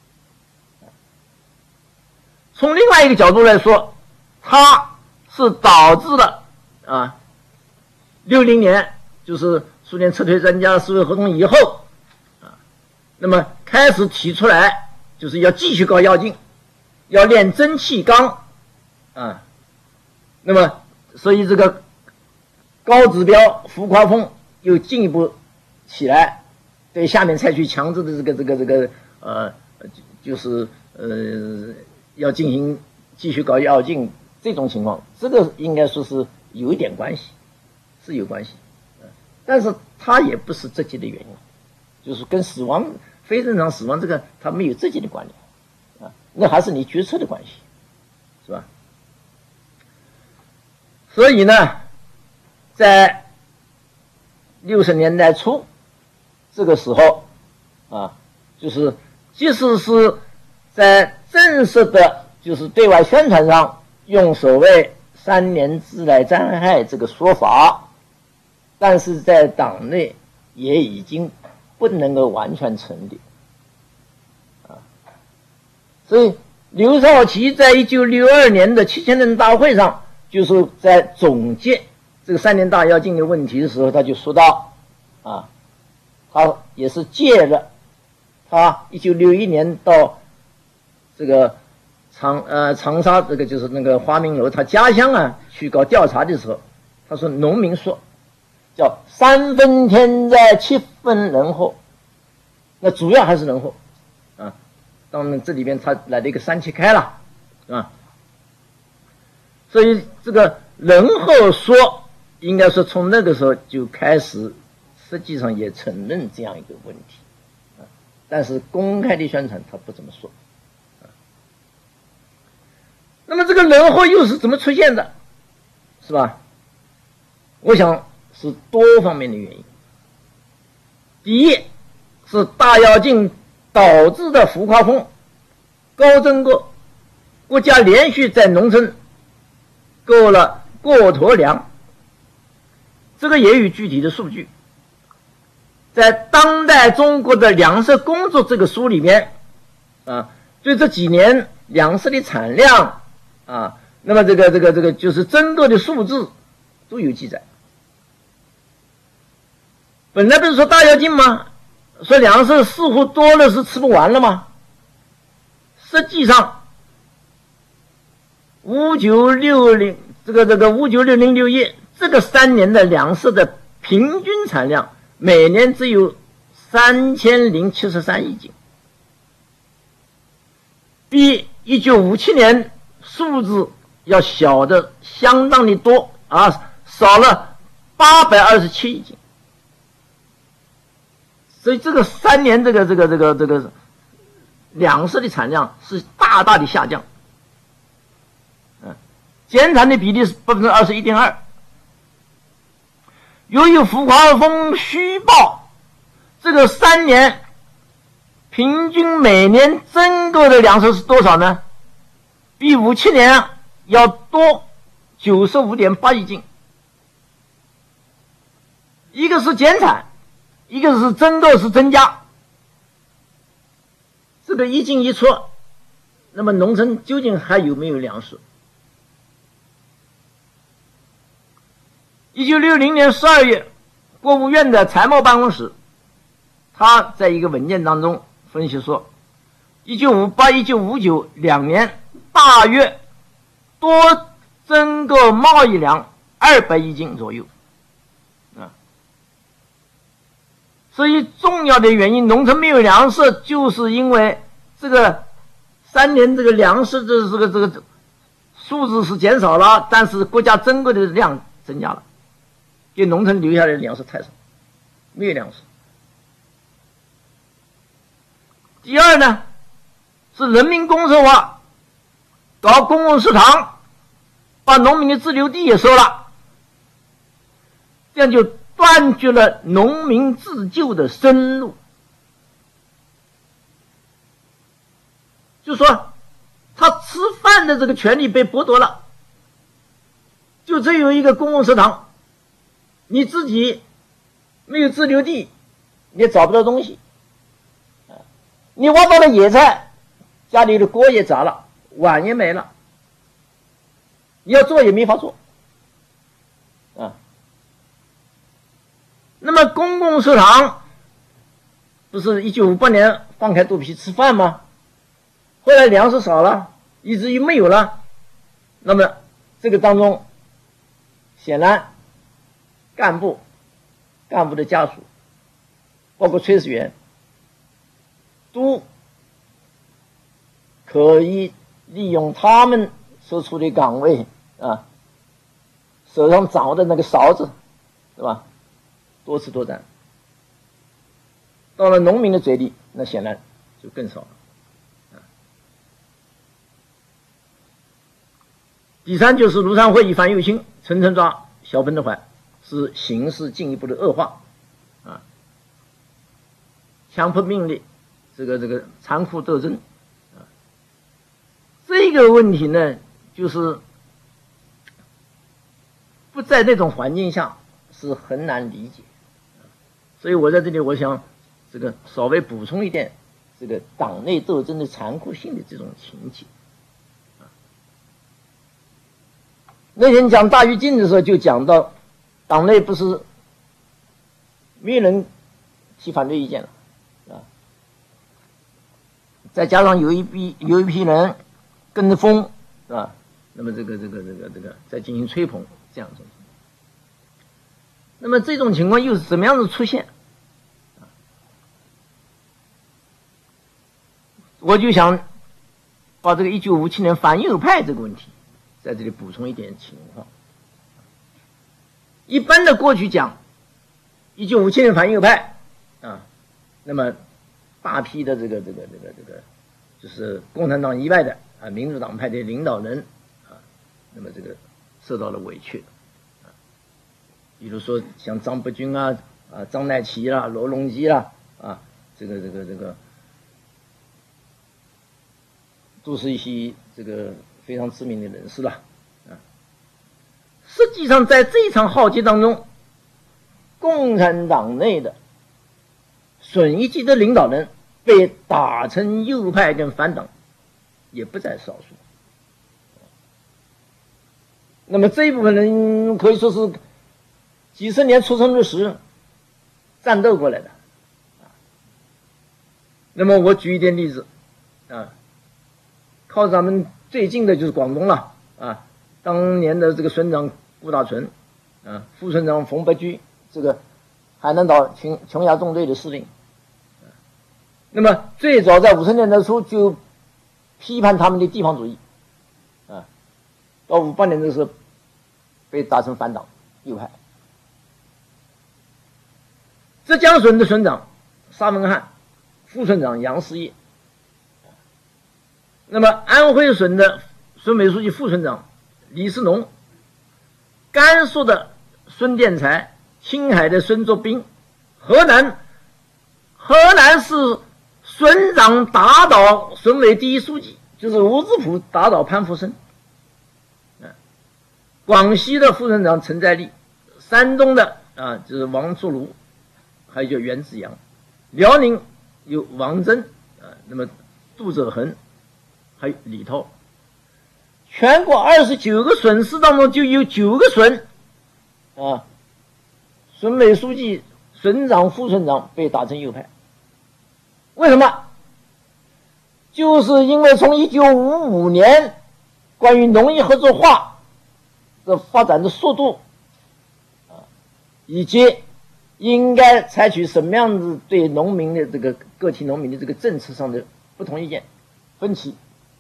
从另外一个角度来说，它是导致了啊。六零年就是苏联撤退专家撕毁合同以后，啊，那么开始提出来就是要继续搞要进，要炼蒸气缸，啊，那么所以这个高指标浮夸风又进一步起来，对下面采取强制的这个这个这个呃，就是呃要进行继续搞要进这种情况，这个应该说是有一点关系。是有关系，但是它也不是直接的原因，就是跟死亡非正常死亡这个它没有直接的关联啊，那还是你决策的关系，是吧？所以呢，在六十年代初这个时候啊，就是即使是在正式的就是对外宣传上用所谓三年自然灾害这个说法，但是在党内也已经不能够完全成立啊，所以刘少奇在一九六二年的七千人大会上，就是在总结这个三年大跃进的问题的时候，他就说到啊，他也是借了他一九六一年到这个长呃长沙这个就是那个花明楼他家乡啊去搞调查的时候，他说农民说叫三分天灾，七分人祸。那主要还是人祸啊。当然这里边他来了一个三七开了啊。所以这个人祸说，应该说从那个时候就开始，实际上也承认这样一个问题啊。但是公开的宣传他不这么说啊。那么这个人祸又是怎么出现的，是吧？我想是多方面的原因。第一是大跃进导致的浮夸风、高增购，国家连续在农村购了过头粮，这个也有具体的数据。在《当代中国的粮食工作》这个书里面啊，对这几年粮食的产量啊，那么这个这个这个就是增购的数字都有记载。本来不是说大跃进吗？说粮食似乎多了是吃不完了吗？实际上，五九六零这个这个五九六零六一这个三年的粮食的平均产量，每年只有三千零七十三亿斤，比一九五七年数字要小的相当的多啊，少了八百二十七亿斤。所以这个三年这个这个这个这个粮食的产量是大大的下降，嗯，减产的比例是百分之二十一点二。由于浮夸风虚报，这个三年平均每年增购的粮食是多少呢？比五七年要多九十五点八亿斤。一个是减产，一个是增购是增加，这个一进一出，那么农村究竟还有没有粮食？一九六零年十二月，国务院的财贸办公室，他在一个文件当中分析说，一九五八、一九五九两年大约多增购贸易粮二百亿斤左右。所以重要的原因，农村没有粮食，就是因为这个三年这个粮食的这个这个数字是减少了，但是国家增购的量增加了，给农村留下来的粮食太少，没有粮食。第二呢，是人民公社化，搞公共食堂，把农民的自留地也收了，这样就断绝了农民自救的生路。就说他吃饭的这个权利被剥夺了，就只有一个公共食堂，你自己没有自留地，你也找不到东西，你挖到了野菜，家里的锅也砸了，碗也没了，你要做也没法做啊。那么公共食堂不是一九五八年放开肚皮吃饭吗？后来粮食少了，以至于没有了。那么这个当中，显然干部、干部的家属，包括炊事员，都可以利用他们所处的岗位啊，手上掌握的那个勺子，对吧？多吃多占。到了农民的嘴里，那显然就更少了。第三就是庐山会一番右倾，层层抓小彭的怀，使形势进一步的恶化，啊，强迫命令，这个这个残酷斗争，啊，这个问题呢，就是不在那种环境下是很难理解，所以我在这里我想这个稍微补充一点这个党内斗争的残酷性的这种情节。那天讲大跃进的时候就讲到，党内不是没有人提反对意见了啊，再加上有一批有一批人跟着风啊，那么这个这个这个这个再进行吹捧这样子。 那么这种情况又是怎么样子出现？我就想把这个一九五七年反右派这个问题在这里补充一点情况。一般的过去讲一九五七年反右派啊，那么大批的这个这个这个这个就是共产党以外的啊民主党派的领导人啊，那么这个受到了委屈啊，比如说像张伯钧啊啊张乃奇啦、罗隆基啦啊，这个这个这个。都是一些这个非常知名的人士了，啊，实际上在这场浩劫当中，共产党内的损一级的领导人被打成右派跟反党，也不在少数。那么这一部分人可以说是几十年出生入死战斗过来的，那么我举一点例子，啊。靠咱们最近的就是广东了啊，当年的这个村长顾大存，啊，副村长冯伯驹，这个海南岛琼琼崖纵队的司令。那么最早在五十年代初就批判他们的地方主义，啊，到五八年的时候被打成反党右派。浙江省的省长沙文汉，副村长杨世业。那么安徽省的省委书记、副省长李世农，甘肃的孙殿才，青海的孙作兵，河南河南是省长打倒省委第一书记，就是吴子甫打倒潘福生。广西的副省长陈在立，山东的啊就是王作庐，还有叫袁子阳，辽宁有王征啊，那么杜泽恒。还有李涛，全国二十九个省市当中就有九个省，啊，省委书记、省长、副省长被打成右派。为什么？就是因为从一九五五年关于农业合作化的发展的速度，啊，以及应该采取什么样子对农民的这个个体农民的这个政策上的不同意见分歧。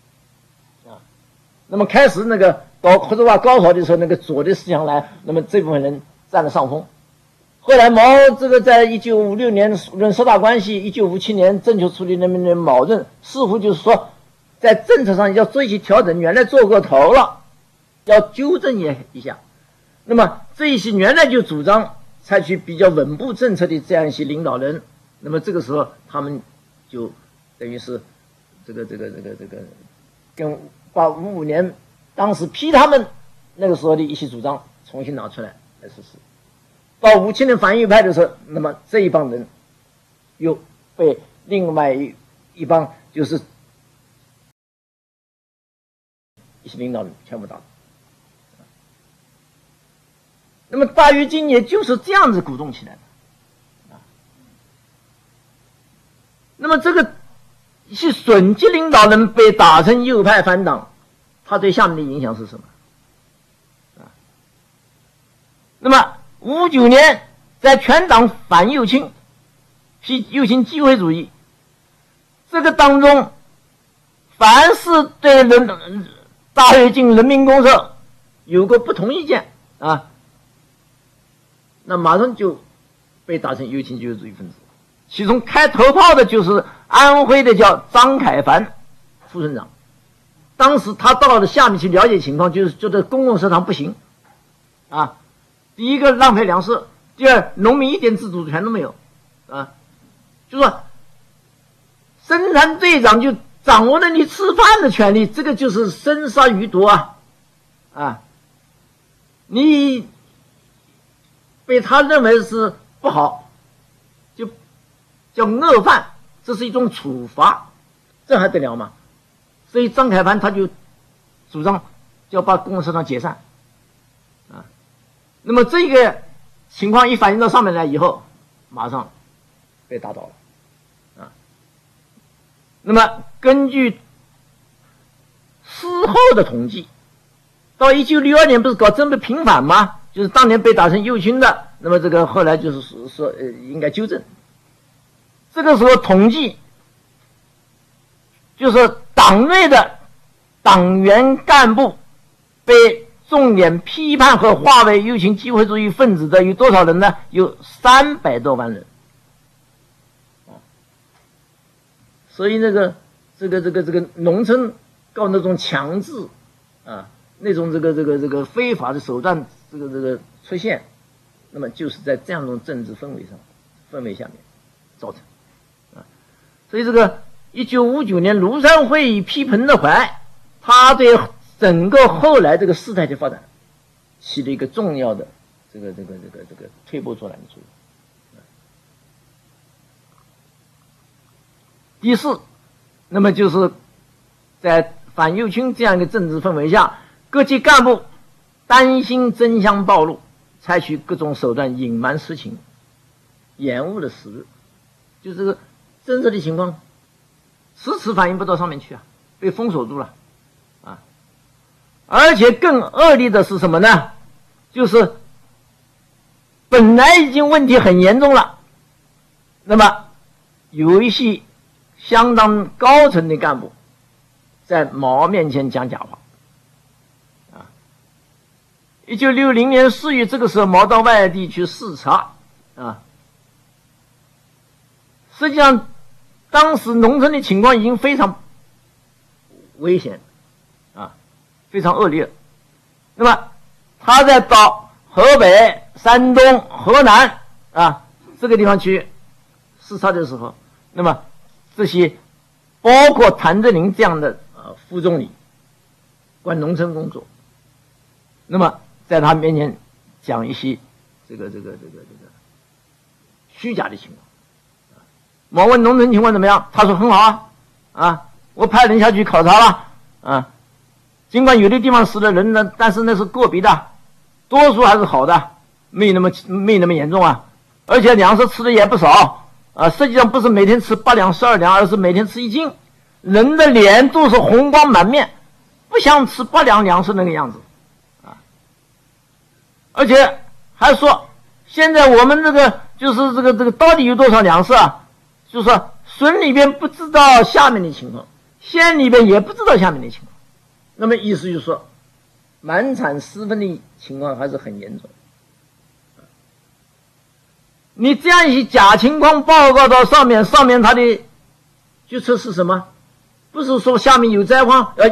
那么开始那个搞合作化高潮的时候，那个左的思想来，那么这部分人占了上风。后来毛这个在一九五六年论十大关系，一九五七年正确处理人民的矛盾，似乎就是说在政策上要做一些调整，原来做过头了，要纠正一下。那么这一些原来就主张采取比较稳步政策的这样一些领导人，那么这个时候他们就等于是这个这个这个这个跟把五五年当时批他们那个时候的一些主张重新拿出来来实施。到五七年反右派的时候，那么这一帮人又被另外一一帮就是一些领导人全部打倒。那么大跃进也就是这样子鼓动起来的。那么这个一些省级领导人被打成右派反党，他对下面的影响是什么？啊，那么五九年在全党反右倾，批右倾机会主义，这个当中，凡是对人大跃进人民公社有过不同意见啊，那马上就被打成右倾机会主义分子。其中开头炮的就是安徽的叫张凯凡副省长，当时他到了下面去了解情况，就是觉得公共食堂不行啊，第一个浪费粮食，第二农民一点自主权都没有啊，就说生产队长就掌握了你吃饭的权利，这个就是生杀予夺啊啊，你被他认为是不好，叫饿饭，这是一种处罚，这还得了吗？所以张凯凡他就主张要把公共食堂解散啊。那么这个情况一反映到上面来以后，马上被打倒了啊。那么根据事后的统计，到一九六二年不是搞政治平反吗？就是当年被打成右倾的那么这个后来就是说说呃应该纠正。这个时候统计，就是党内的党员干部被重点批判和划为右倾机会主义分子的有多少人呢？有三百多万人。所以那个这个这个这个农村搞那种强制啊，那种这个这个这个非法的手段，这个这个出现，那么就是在这样一种政治氛围上氛围下面造成啊。所以这个一九五九年庐山会议批彭德怀，他对整个后来这个事态的发展起了一个重要的这个这个这个这个推波助澜的作用。第四，那么就是在反右倾这样一个政治氛围下，各级干部担心真相暴露，采取各种手段隐瞒实情，延误了时日，就这个真实的情况迟迟反映不到上面去啊，被封锁住了啊。而且更恶劣的是什么呢？就是本来已经问题很严重了，那么有一些相当高层的干部在毛面前讲假话啊。一九六零年四月，这个时候毛到外地去视察啊。实际上当时农村的情况已经非常危险啊，非常恶劣。那么他在到河北、山东、河南啊这个地方去视察的时候，那么这些包括谭震林这样的呃副总理管农村工作，那么在他面前讲一些这个这个这个这个虚假的情况。毛问农村情况怎么样？他说很好啊，啊，我派人下去考察了啊，尽管有的地方死了人呢，但是那是个别的，多数还是好的，没那么没那么严重啊，而且粮食吃的也不少。啊，实际上不是每天吃八两十二两，而是每天吃一斤，人的脸都是红光满面，不像吃八两粮食那个样子，啊，而且还说现在我们这个就是这个这个到底有多少粮食啊？就是说省里边不知道下面的情况，县里边也不知道下面的情况，那么意思就是说，满产失分的情况还是很严重。你这样一些假情况报告到上面，上面他的决策是什么？不是说下面有灾荒，要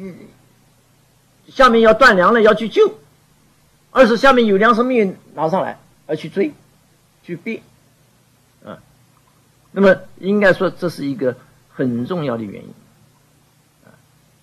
下面要断粮了要去救，而是下面有粮食没有拿上来，而去追，去逼，啊，那么应该说这是一个很重要的原因。啊、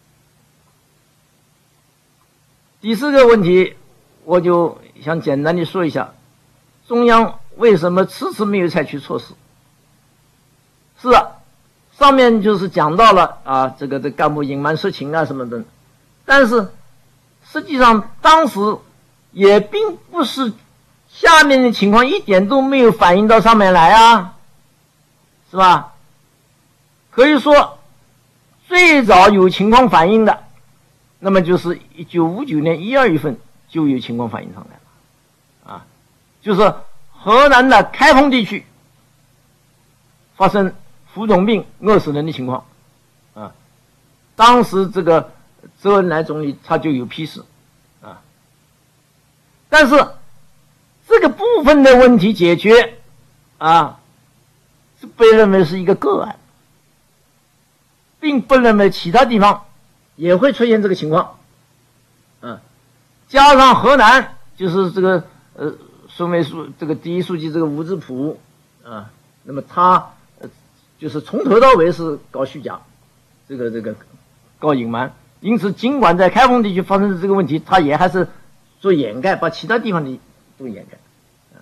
第四个问题，我就想简单的说一下，中央为什么迟迟没有采取措施？是啊，上面就是讲到了啊，这个的干部隐瞒实情啊什么的，但是实际上当时也并不是下面的情况一点都没有反映到上面来啊，是吧？可以说最早有情况反映的，那么就是一九五九年一二月份就有情况反映上来了，啊，就是河南的开封地区发生浮肿病饿死人的情况啊，当时这个周恩来总理他就有批示啊，但是这个部分的问题解决啊，是被认为是一个个案，并不认为其他地方也会出现这个情况，啊，加上河南就是这个呃。孙卫书这个第一书记这个吴志普啊，那么他呃就是从头到尾是搞虚假，这个这个搞隐瞒，因此尽管在开封地区发生的这个问题，他也还是做掩盖，把其他地方的都掩盖。啊，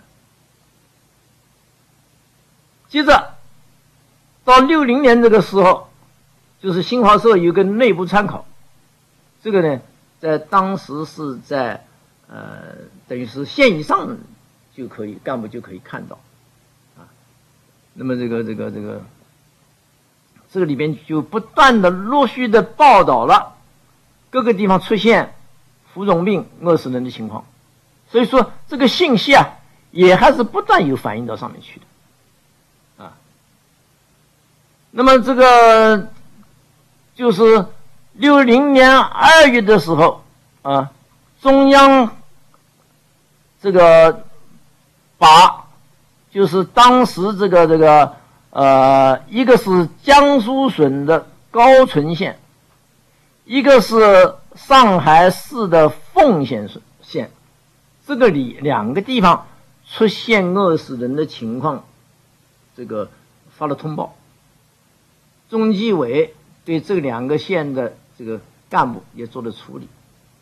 接着到六零年这个时候，就是新华社有个内部参考，这个呢在当时是在呃等于是县以上就可以干部就可以看到，啊，那么这个这个这个这个里边就不断的陆续的报道了各个地方出现浮肿病饿死人的情况，所以说这个信息啊也还是不断有反映到上面去的，啊。那么这个就是六零年二月的时候啊，中央这个把就是当时这个这个呃，一个是江苏省的高淳县，一个是上海市的奉贤县，这个里两个地方出现饿死人的情况，这个发了通报。中纪委对这两个县的这个干部也做了处理。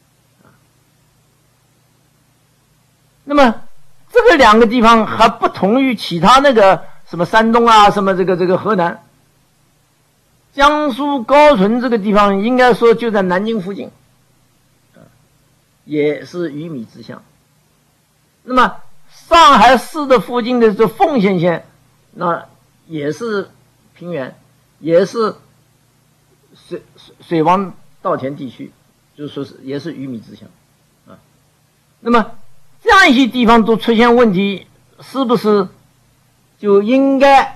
那么这个两个地方还不同于其他那个什么山东啊，什么这个这个河南，江苏高淳这个地方应该说就在南京附近，也是鱼米之乡。那么上海市的附近的这奉贤县，那也是平原，也是水水汪稻田地区，就是说是也是鱼米之乡啊。那么这样一些地方都出现问题，是不是就应该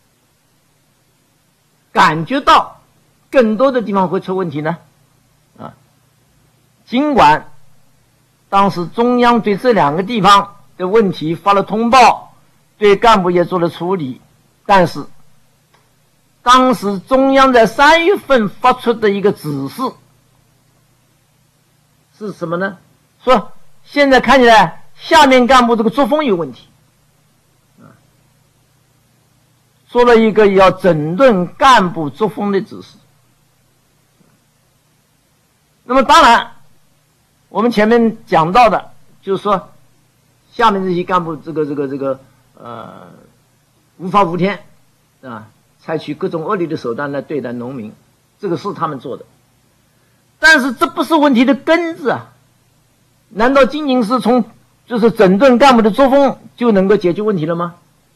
感觉到更多的地方会出问题呢？啊，尽管当时中央对这两个地方的问题发了通报，对干部也做了处理，但是当时中央在三月份发出的一个指示是什么呢？说现在看起来下面干部这个作风有问题，说了一个要整顿干部作风的指示。那么当然我们前面讲到的就是说下面这些干部这个这个这个呃无法无天啊，采取各种恶劣的手段来对待农民，这个是他们做的，但是这不是问题的根子啊！难道仅仅是从就是整顿干部的作风就能够解决问题了吗？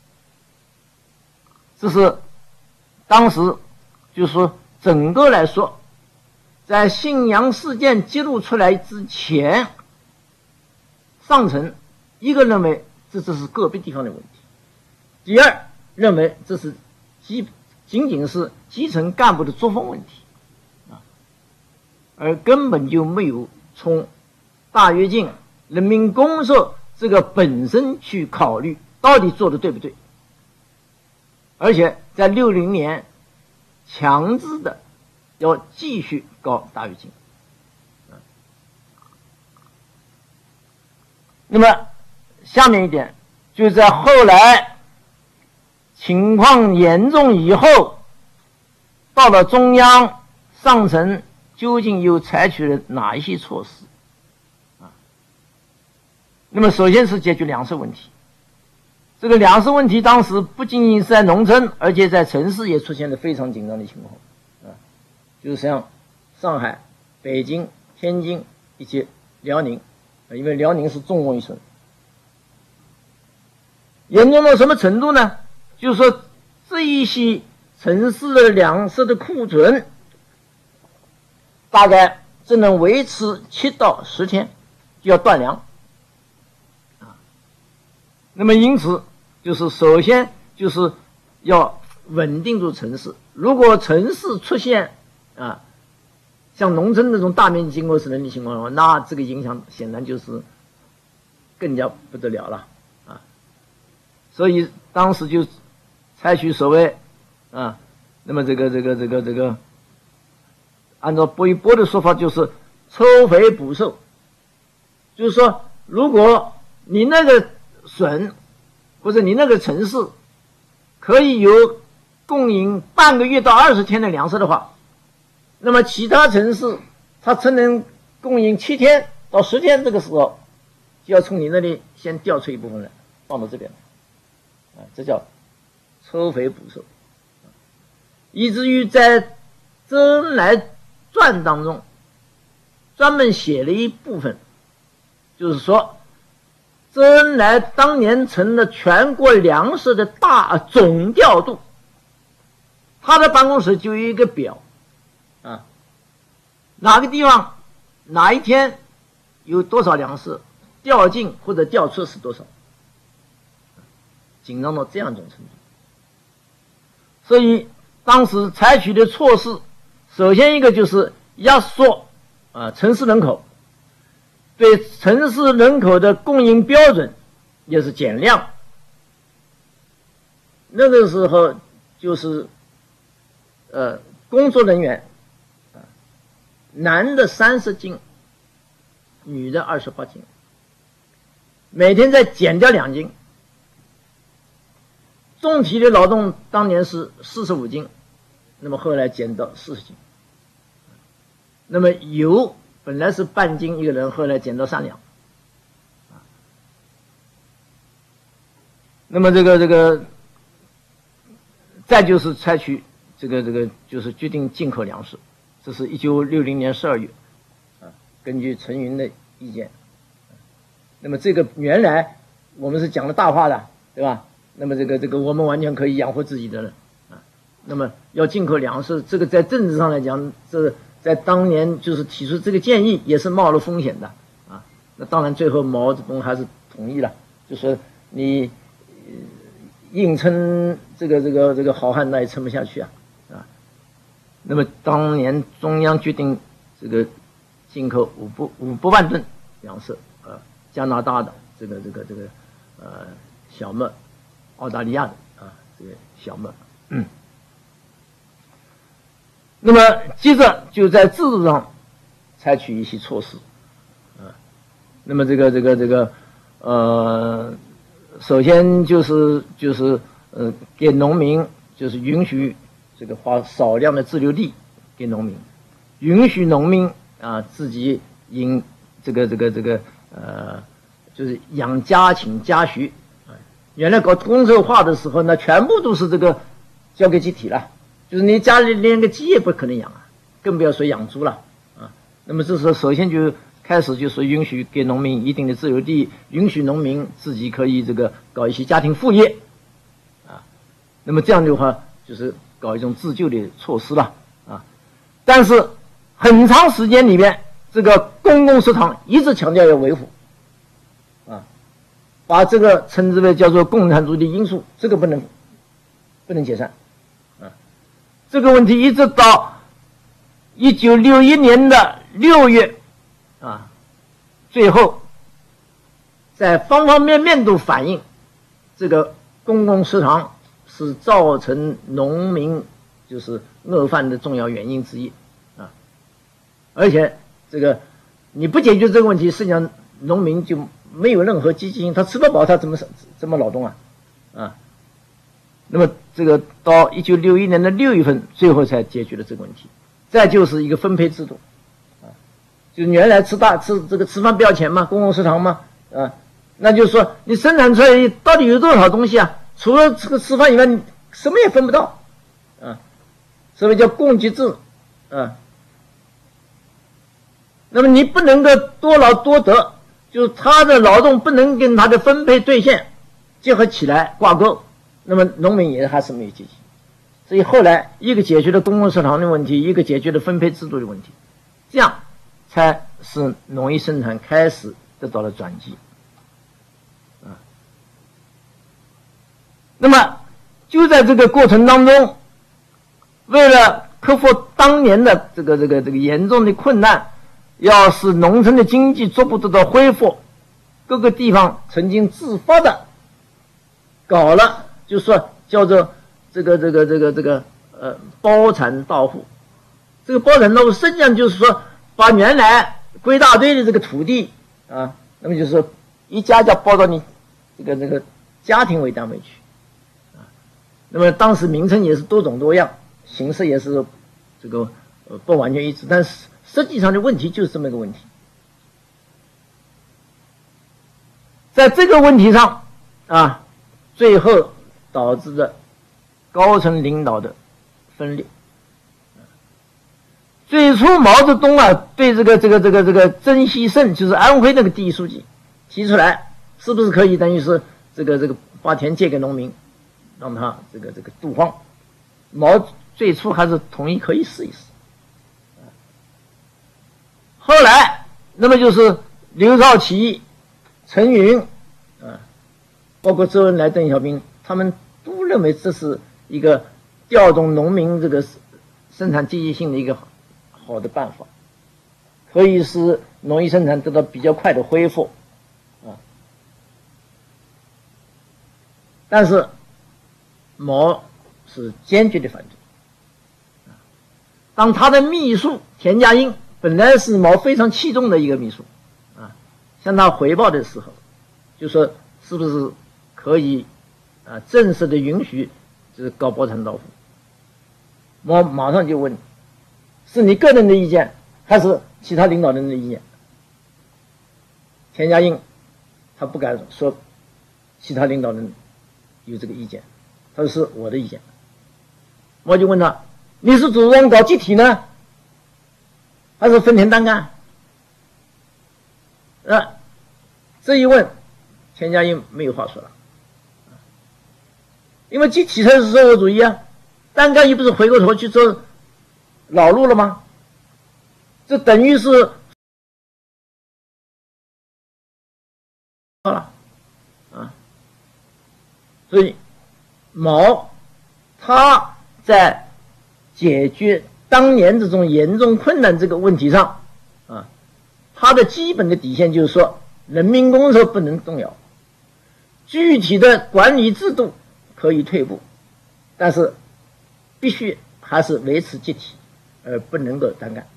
这是当时就是说整个来说，在信阳事件揭露出来之前，上层一个认为这只是个别地方的问题，第二认为这是基仅仅是基层干部的作风问题啊，而根本就没有从大跃进、人民公社这个本身去考虑到底做的对不对，而且在六零年强制的要继续搞大跃进。那么下面一点，就在后来情况严重以后，到了中央上层究竟又采取了哪一些措施啊？那么首先是解决粮食问题。这个粮食问题当时不仅仅是在农村，而且在城市也出现了非常紧张的情况啊，就是像上海、北京、天津以及辽宁，因为辽宁是重农村，严重到什么程度呢？就是说这一些城市的粮食的库存大概只能维持七到十天就要断粮啊。那么因此就是首先就是要稳定住城市，如果城市出现啊像农村那种大面积经过死人的情况的话，那这个影响显然就是更加不得了了啊。所以当时就采取所谓啊，那么这个这个这个这个，按照波一波的说法，就是抽肥补瘦，就是说，如果你那个省或者你那个城市可以有供应半个月到二十天的粮食的话，那么其他城市它只能供应七天到十天，这个时候就要从你那里先调出一部分来放到这边来，啊，这叫抽肥补瘦。以至于在周恩来传当中专门写了一部分，就是说周恩来当年成了全国粮食的大总调度，他的办公室就有一个表啊，哪个地方哪一天有多少粮食，调进或者调出是多少紧张到这样一种程度。所以当时采取的措施，首先一个就是压缩啊城市人口，对城市人口的供应标准也是减量。那个时候就是呃工作人员啊，男的三十斤，女的二十八斤，每天再减掉两斤。重体力劳动当年是四十五斤，那么后来减到四十斤。那么油本来是半斤一个人，后来减到三两。那么这个这个，再就是采取这个这个就是决定进口粮食，这是一九六零年十二月，啊，根据陈云的意见。那么这个原来我们是讲的大话的，对吧？那么这个这个我们完全可以养活自己的人啊。那么要进口粮食，这个在政治上来讲，这在当年就是提出这个建议也是冒了风险的啊。那当然最后毛泽东还是同意了，就说你、呃、硬撑这个这个这个好汉那也撑不下去啊啊。那么当年中央决定这个进口五百五百万吨粮食，呃，加拿大的这个这个这个呃小麦。澳大利亚的啊，这个小麦，嗯，那么接着就在制度上采取一些措施，啊，那么这个这个这个呃，首先就是就是呃，给农民就是允许这个花少量的自留地给农民，允许农民啊自己引这个这个这个呃，就是养家禽家畜。原来搞公社化的时候呢，全部都是这个交给集体了，就是你家里连个鸡也不可能养啊，更不要说养猪了啊。那么这时候首先就开始就是允许给农民一定的自由地，允许农民自己可以这个搞一些家庭副业啊。那么这样的话就是搞一种自救的措施了啊。但是很长时间里面，这个公共食堂一直强调要维护。把这个称之为叫做共产主义的因素，这个不能不能解散啊。这个问题一直到一九六一年的六月啊，最后在方方面面都反映这个公共食堂是造成农民就是饿饭的重要原因之一啊。而且这个你不解决这个问题，实际上农民就没有任何积极性，他吃不饱，他怎么怎么劳动啊？啊，那么这个到一九六一年的六月份，最后才解决了这个问题。再就是一个分配制度，啊，就原来吃大吃这个吃饭不要钱嘛，公共食堂嘛，啊，那就是说你生产出来到底有多少东西啊？除了这个吃饭以外，你什么也分不到，啊，所以叫供给制，啊，那么你不能够多劳多得。就是他的劳动不能跟他的分配兑现结合起来挂钩，那么农民也还是没有积极。所以后来一个解决了公共食堂的问题，一个解决了分配制度的问题，这样才使农业生产开始得到了转机。啊，那么就在这个过程当中，为了克服当年的这个这个这个严重的困难，要使农村的经济逐步得到恢复，各个地方曾经自发的搞了，就是说叫做这个这个这个这个呃包产到户。这个包产到户实际上就是说把原来归大堆的这个土地啊，那么就是一家家包到你这个这个家庭为单位去啊。那么当时名称也是多种多样，形式也是这个呃不完全一致，但是实际上的问题就是这么一个问题。在这个问题上啊，最后导致的高层领导的分裂。最初毛泽东啊对这个这个这个这个曾希圣，就是安徽那个第一书记提出来，是不是可以等于是这个这个把田借给农民，让他这个这个度荒。毛最初还是同意可以试一试。后来，那么就是刘少奇、陈云，啊，包括周恩来、邓小平， 他们都认为这是一个调动农民这个生产积极性的一个好的办法，可以使农业生产得到比较快的恢复啊。但是毛是坚决的反对。当他的秘书田家英本来是毛非常器重的一个秘书啊，向他回报的时候，就说是不是可以啊正式的允许这个搞包产到户。毛马上就问，是你个人的意见还是其他领导人的意见？田家英他不敢说其他领导人有这个意见，他说是我的意见。毛就问他，你是主张搞集体呢，还是分田单干？啊，这一问，田家英没有话说了，因为集体才是社会主义啊，单干又不是回过头去做老路了吗？这等于是好了啊，所以毛他在解决当年这种严重困难这个问题上啊，他的基本的底线就是说，人民公社不能动摇，具体的管理制度可以退步，但是必须还是维持集体，而不能够单干。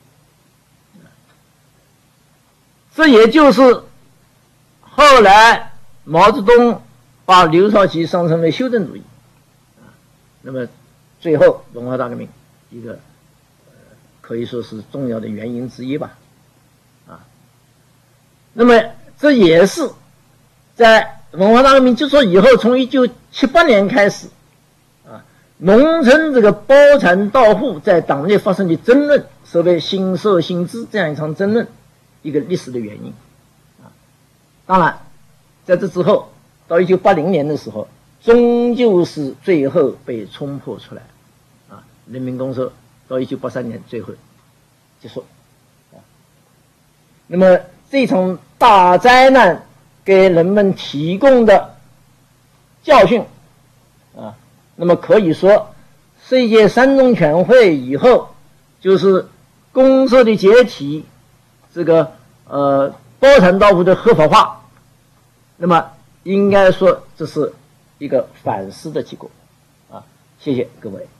这也就是后来毛泽东把刘少奇上升为修正主义，那么最后文化大革命一个可以说是重要的原因之一吧，啊，那么这也是在文化大革命结束以后，从一九七八年开始，啊，农村这个包产到户在党内发生的争论，所谓新社新知这样一场争论，一个历史的原因，啊，当然在这之后，到一九八零年的时候，终究是最后被冲破出来，啊，人民公社到一九八三年最后结束，啊，那么这场大灾难给人们提供的教训，啊，那么可以说，世界三中全会以后，就是公社的解体，这个呃包产到户的合法化，那么应该说这是一个反思的结果，啊，谢谢各位。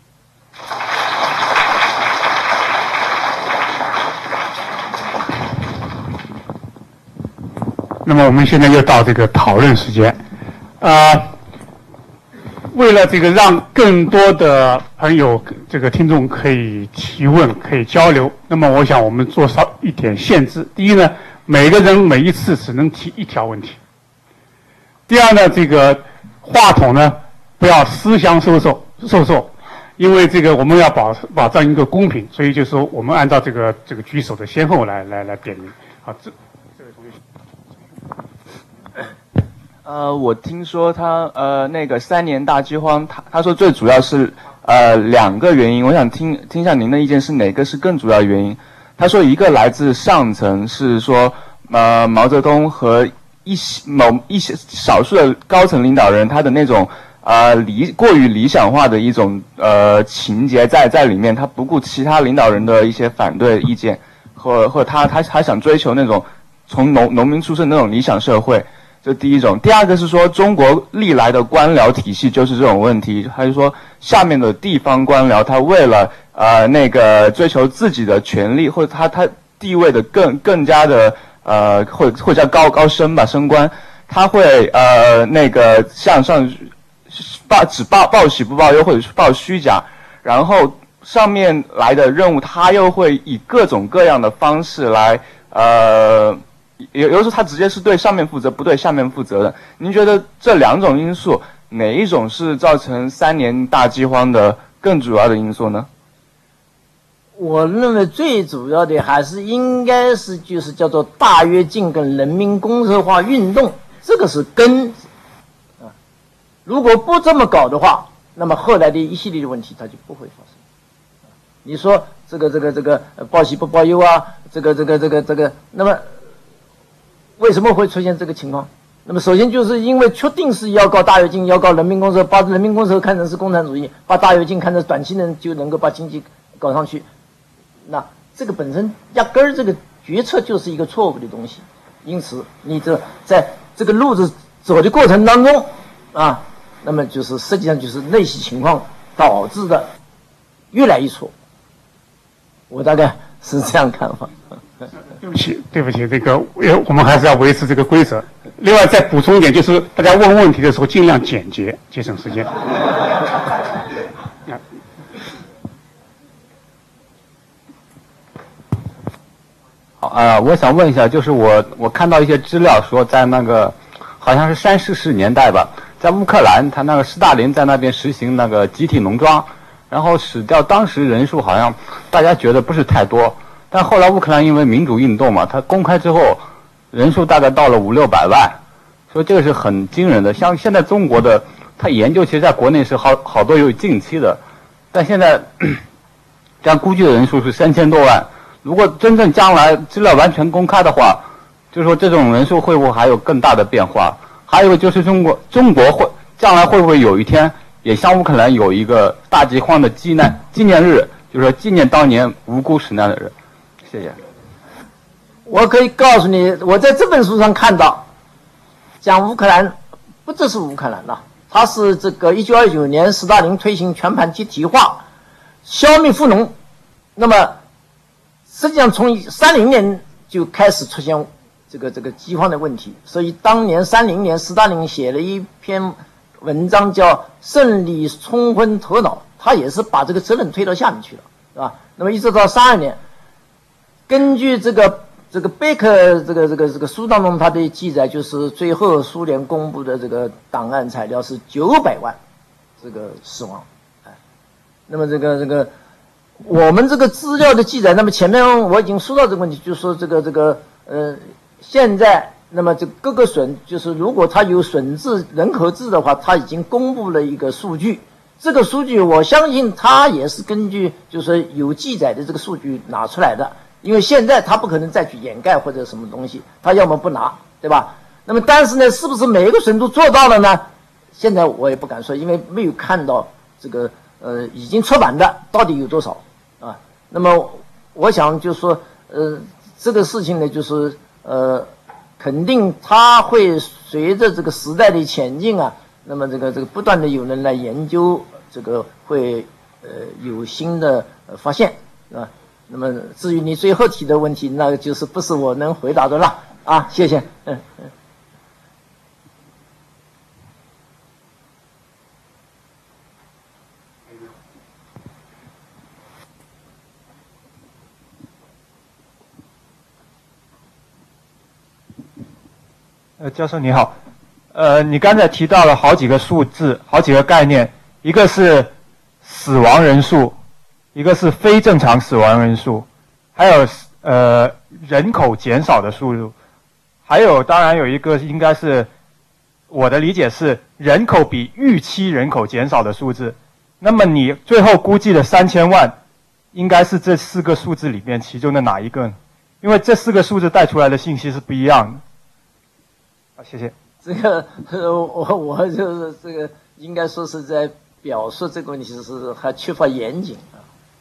那么我们现在又到这个讨论时间，呃，为了这个让更多的朋友、这个听众可以提问、可以交流，那么我想我们做少一点限制。第一呢，每个人每一次只能提一条问题。第二呢，这个话筒呢不要私相授受授受，因为这个我们要保保障一个公平，所以就是说我们按照这个这个举手的先后来来来点名。好，这这位同学。 呃，我听说他呃那个三年大饥荒，他他说最主要是呃两个原因，我想听听一下您的意见，是哪个是更主要的原因？他说一个来自上层，是说呃毛泽东和一些某一些少数的高层领导人他的那种呃理过于理想化的一种呃情节在在里面，他不顾其他领导人的一些反对意见，或或他他他想追求那种从农农民出身那种理想社会。这第一种。第二个是说中国历来的官僚体系就是这种问题，还是说下面的地方官僚他为了呃那个追求自己的权利，或者他他地位的更更加的呃或或者叫高高升吧升官，他会呃那个向上报只报报喜不报忧，或者是报虚假，然后上面来的任务他又会以各种各样的方式来呃。有有的时候他直接是对上面负责，不对下面负责的。您觉得这两种因素，哪一种是造成三年大饥荒的更主要的因素呢？ 我认为最主要的还是应该是就是叫做大跃进跟人民公社化运动，这个是根啊。如果不这么搞的话，那么后来的一系列的问题它就不会发生。你说这个这个这个报喜不报忧啊，这个这个这个这个，那么为什么会出现这个情况？ 那么首先就是因为确定是要搞大跃进，要搞人民公社，把人民公社看成是共产主义，把大跃进看成短期内就能够把经济搞上去，那这个本身压根儿这个决策就是一个错误的东西。因此，你这在这个路子走的过程当中啊，那么就是实际上就是那些情况导致的越来越错。我大概是这样看法。 对不起，对不起，这个我们还是要维持这个规则。另外再补充一点，就是大家问问题的时候尽量简洁，节省时间。 好，呃，我想问一下，就是我我看到一些资料说，在那个好像是三四十年代吧，在乌克兰，他那个斯大林在那边实行那个集体农庄，然后死掉当时人数好像大家觉得不是太多。但后来乌克兰因为民主运动嘛，它公开之后，人数大概到了五六百万，所以这个是很惊人的。像现在中国的，它研究其实在国内是好好多有近期的，但现在这样估计的人数是三千多万。如果真正将来资料完全公开的话，就是说这种人数会不会还有更大的变化？还有就是中国中国会将来会不会有一天也像乌克兰有一个大饥荒的纪念纪念日，就是说纪念当年无辜死难的人？谢谢。 我可以告诉你，我在这本书上看到，讲乌克兰，不只是乌克兰了，它是这个一九二九年斯大林推行全盘集体化，消灭富农。那么实际上从三零年就开始出现这个这个饥荒的问题，所以当年三零年斯大林写了一篇文章叫《胜利冲昏头脑》，他也是把这个责任推到下面去了，是吧？那么一直到三二年。根据这个这个贝克这个这个这个书当中他的记载，就是最后苏联公布的这个档案材料是九百万这个死亡，哎，那么这个这个我们这个资料的记载，那么前面我已经说到这个问题，就是说这个这个呃现在那么这各个省就是如果它有省制人口制的话，它已经公布了一个数据，这个数据我相信它也是根据就是有记载的这个数据拿出来的。因为现在他不可能再去掩盖或者什么东西，他要么不拿，对吧？那么但是呢，是不是每一个省都做到了呢？现在我也不敢说，因为没有看到这个呃已经出版的到底有多少啊。那么我想就是说，呃，这个事情呢，就是呃，肯定它会随着这个时代的前进啊，那么这个这个不断的有人来研究，这个会呃有新的呃发现，啊。那么至于你最后提的问题，那就是不是我能回答的了啊，谢谢。嗯嗯。 呃，教授你好，呃，你刚才提到了好几个数字，好几个概念，一个是死亡人数。一个是非正常死亡人数，还有呃人口减少的速度，还有当然有一个应该是我的理解是人口比预期人口减少的数字。那么你最后估计的三千万，应该是这四个数字里面其中的哪一个呢？因为这四个数字带出来的信息是不一样的。好，谢谢。 这个呃我我就是这个应该说是在表述这个问题是还缺乏严谨啊。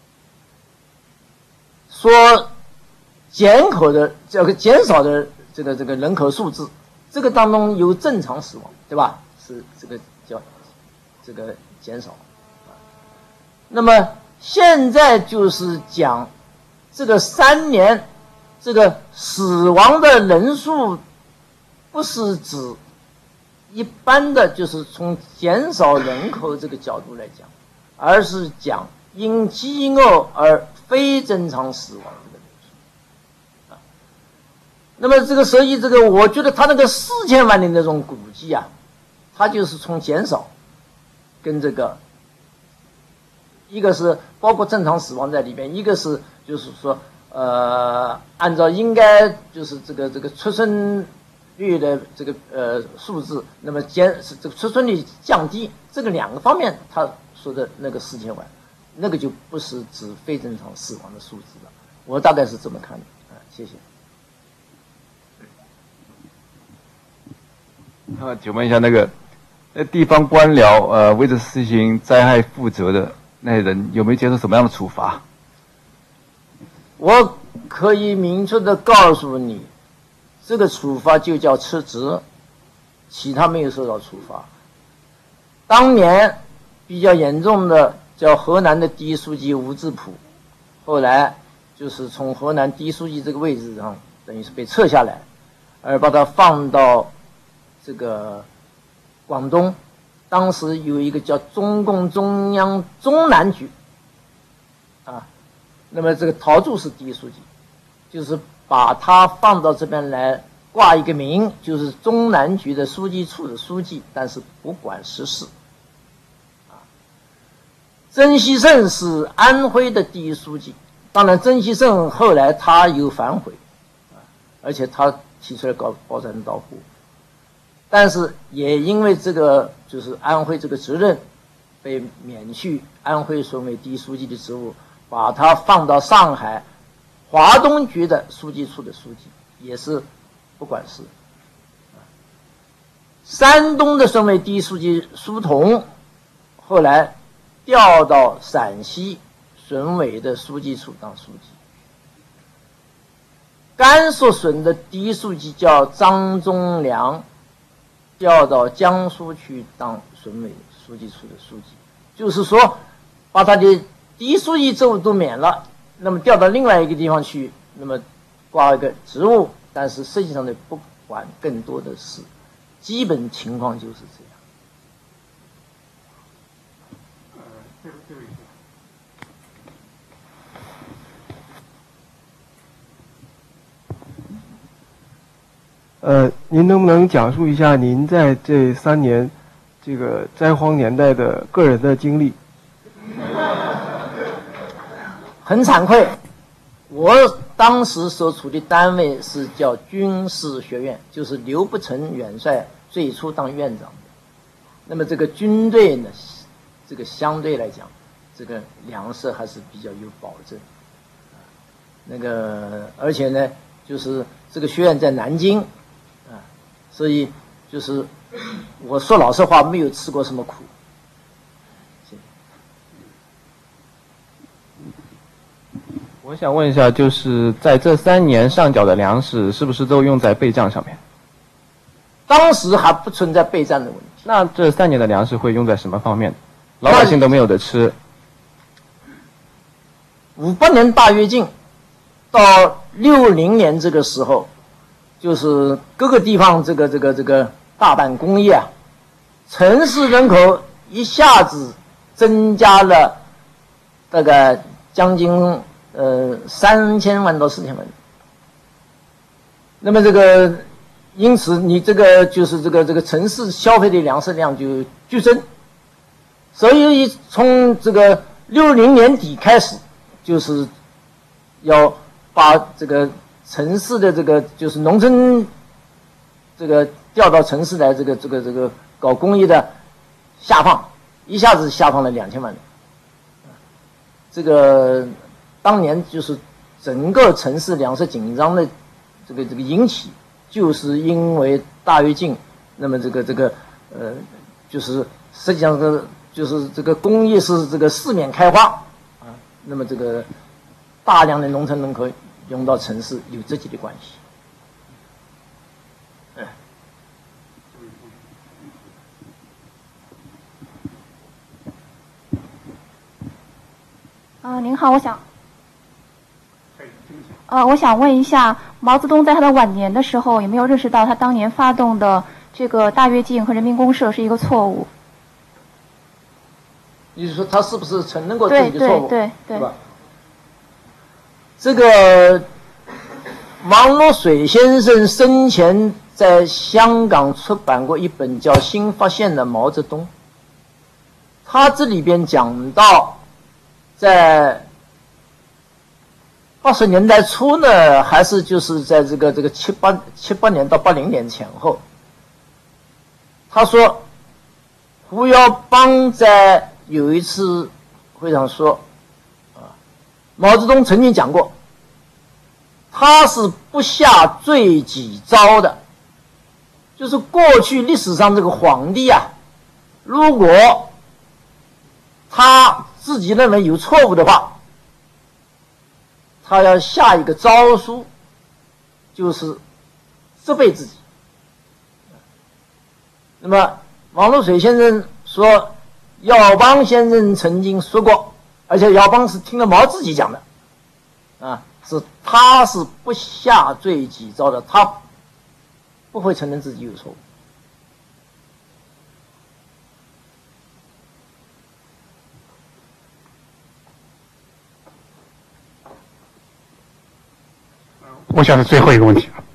说减口的这个减少的这个这个人口数字，这个当中有正常死亡，对吧？是这个叫这个减少。那么现在就是讲这个三年这个死亡的人数，不是指一般的就是从减少人口这个角度来讲，而是讲因饥饿而非正常死亡的人数啊。那么这个所以这个我觉得他那个四千万的那种估计啊，他就是从减少跟这个一个是包括正常死亡在里边，一个是就是说呃按照应该就是这个这个出生率的这个呃数字，那么减这个出生率降低，这个两个方面他说的那个四千万。那个就不是指非正常死亡的数字了，我大概是这么看的啊，谢谢。 啊，请问一下那个，那地方官僚呃为这事情灾害负责的那些人有没有接受什么样的处罚？ 我可以明确的告诉你，这个处罚就叫撤职，其他没有受到处罚。当年比较严重的叫河南的第一书记吴志普，后来就是从河南第一书记这个位置上，等于是被撤下来，而把他放到这个广东。当时有一个叫中共中央中南局，啊，那么这个陶铸是第一书记，就是把他放到这边来挂一个名，就是中南局的书记处的书记，但是不管实事。啊，曾希圣是安徽的第一书记，当然曾希圣后来他有反悔，啊，而且他提出来搞包山到户，但是也因为这个就是安徽这个责任，被免去安徽省委第一书记的职务，把他放到上海华东局的书记处的书记，也是不管事。山东的省委第一书记苏童，后来调到陕西省委的书记处当书记。甘肃省的第一书记叫张忠良，调到江苏去当省委书记处的书记，就是说把他的第一书记职务都免了，那么调到另外一个地方去，那么挂一个职务，但是实际上呢不管更多的事，基本情况就是这样。 呃，您能不能讲述一下您在这三年这个灾荒年代的个人的经历？ 很惭愧，我当时所处的单位是叫军事学院，就是刘伯承元帅最初当院长的。那么这个军队呢，这个相对来讲，这个粮食还是比较有保证。那个而且呢，就是这个学院在南京，啊，所以就是我说老实话，没有吃过什么苦。 我想问一下，就是在这三年上缴的粮食是不是都用在备战上面？ 当时还不存在备战的问题。 那这三年的粮食会用在什么方面？老百姓都没有得吃。 五八年大跃进到六零年这个时候，就是各个地方这个这个这个大办工业啊，城市人口一下子增加了大概将近呃三千万到四千万。那么这个因此你这个就是这个这个城市消费的粮食量就剧增，所以从这个六零年底开始，就是要把这个城市的这个就是农村这个调到城市来，这个这个这个搞工业的下放，一下子下放了两千万人。这个当年就是整个城市粮食紧张的这个这个引起，就是因为大跃进，那么这个这个呃，就是实际上这个就是这个工业是这个四面开花啊，那么这个大量的农村人口涌到城市，有直接的关系。嗯。 啊、呃，您好，我想，呃，我想问一下，毛泽东在他的晚年的时候，有没有认识到他当年发动的这个大跃进和人民公社是一个错误？ 你是说他是不是承认过自己的错误？ 对对对， 对吧？这个王洛水先生生前在香港出版过一本叫《新发现的毛泽东》，他这里边讲到，在八十年代初呢，还是就是在这个这个七八七八年到八零年前后，他说胡耀邦在有一次会上说，啊，毛泽东曾经讲过，他是不下罪己招的， 就是过去历史上这个皇帝啊，如果他自己认为有错误的话，他要下一个诏书，就是责备自己。那么王禄水先生说，耀邦先生曾经说过，而且耀邦是听了毛自己讲的，啊，是他是不下罪己诏的，他不会承认自己有错误。 我想是最后一个问题了。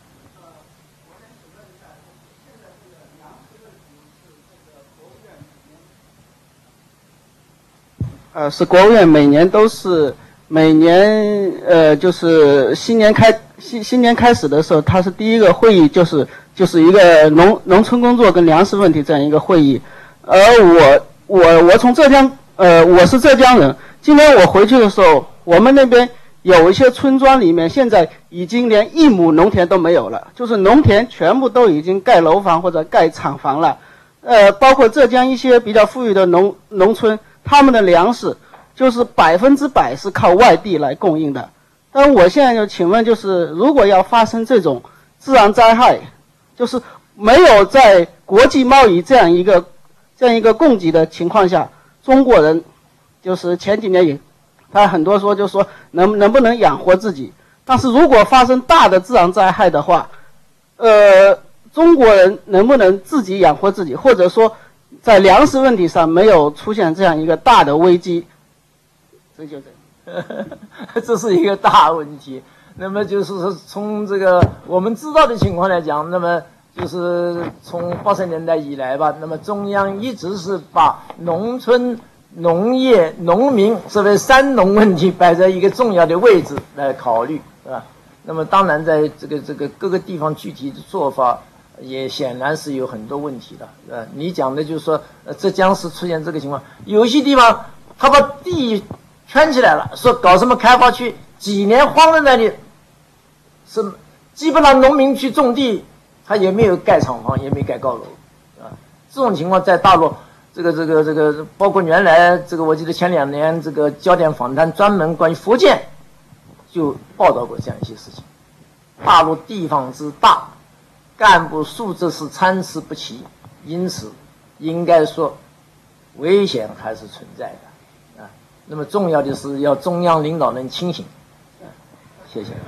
呃，是国务院每年都是每年呃，就是新年开新新年开始的时候，它是第一个会议，就是就是一个农农村工作跟粮食问题这样一个会议。而我我我从浙江呃，我是浙江人，今天我回去的时候，我们那边有一些村庄里面现在已经连一亩农田都没有了，就是农田全部都已经盖楼房或者盖厂房了。呃，包括浙江一些比较富裕的农农村，他们的粮食就是百分之百是靠外地来供应的。但我现在就请问，就是如果要发生这种自然灾害，就是没有在国际贸易这样一个这样一个供给的情况下，中国人就是前几年也他很多说就说能能不能养活自己，但是如果发生大的自然灾害的话，呃，中国人能不能自己养活自己，或者说在粮食问题上没有出现这样一个大的危机？这就这样， 这是一个大问题。那么就是说，从这个我们知道的情况来讲，那么就是从八十年代以来吧，那么中央一直是把农村、农业、农民这为三农问题摆在一个重要的位置来考虑，是吧？那么当然，在这个这个各个地方具体的做法，也显然是有很多问题的。呃，你讲的就是说，呃，浙江是出现这个情况，有一些地方他把地圈起来了，说搞什么开发区，几年荒在那里，是基本上农民去种地，他也没有盖厂房，也没盖高楼，啊，这种情况在大陆。这个这个这个，包括原来这个，我记得前两年这个焦点访谈专门关于福建，就报道过这样一些事情。大陆地方之大，干部素质是参差不齐，因此应该说危险还是存在的啊。那么重要的是要中央领导人清醒。啊，谢谢。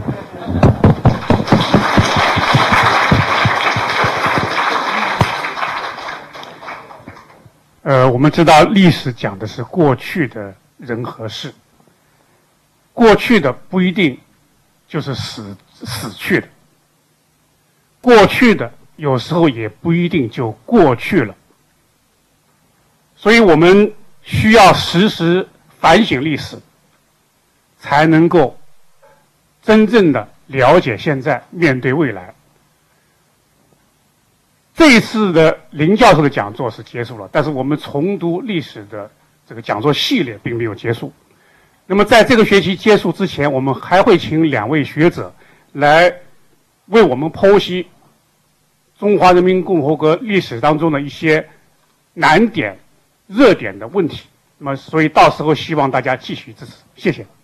呃，我们知道历史讲的是过去的人和事，过去的不一定就是死死去的，过去的有时候也不一定就过去了，所以我们需要时时反省历史，才能够真正的了解现在，面对未来。这一次的林教授的讲座是结束了，但是我们重读历史的这个讲座系列并没有结束。那么在这个学期结束之前，我们还会请两位学者来为我们剖析中华人民共和国历史当中的一些难点、热点的问题。那么，所以到时候希望大家继续支持，谢谢。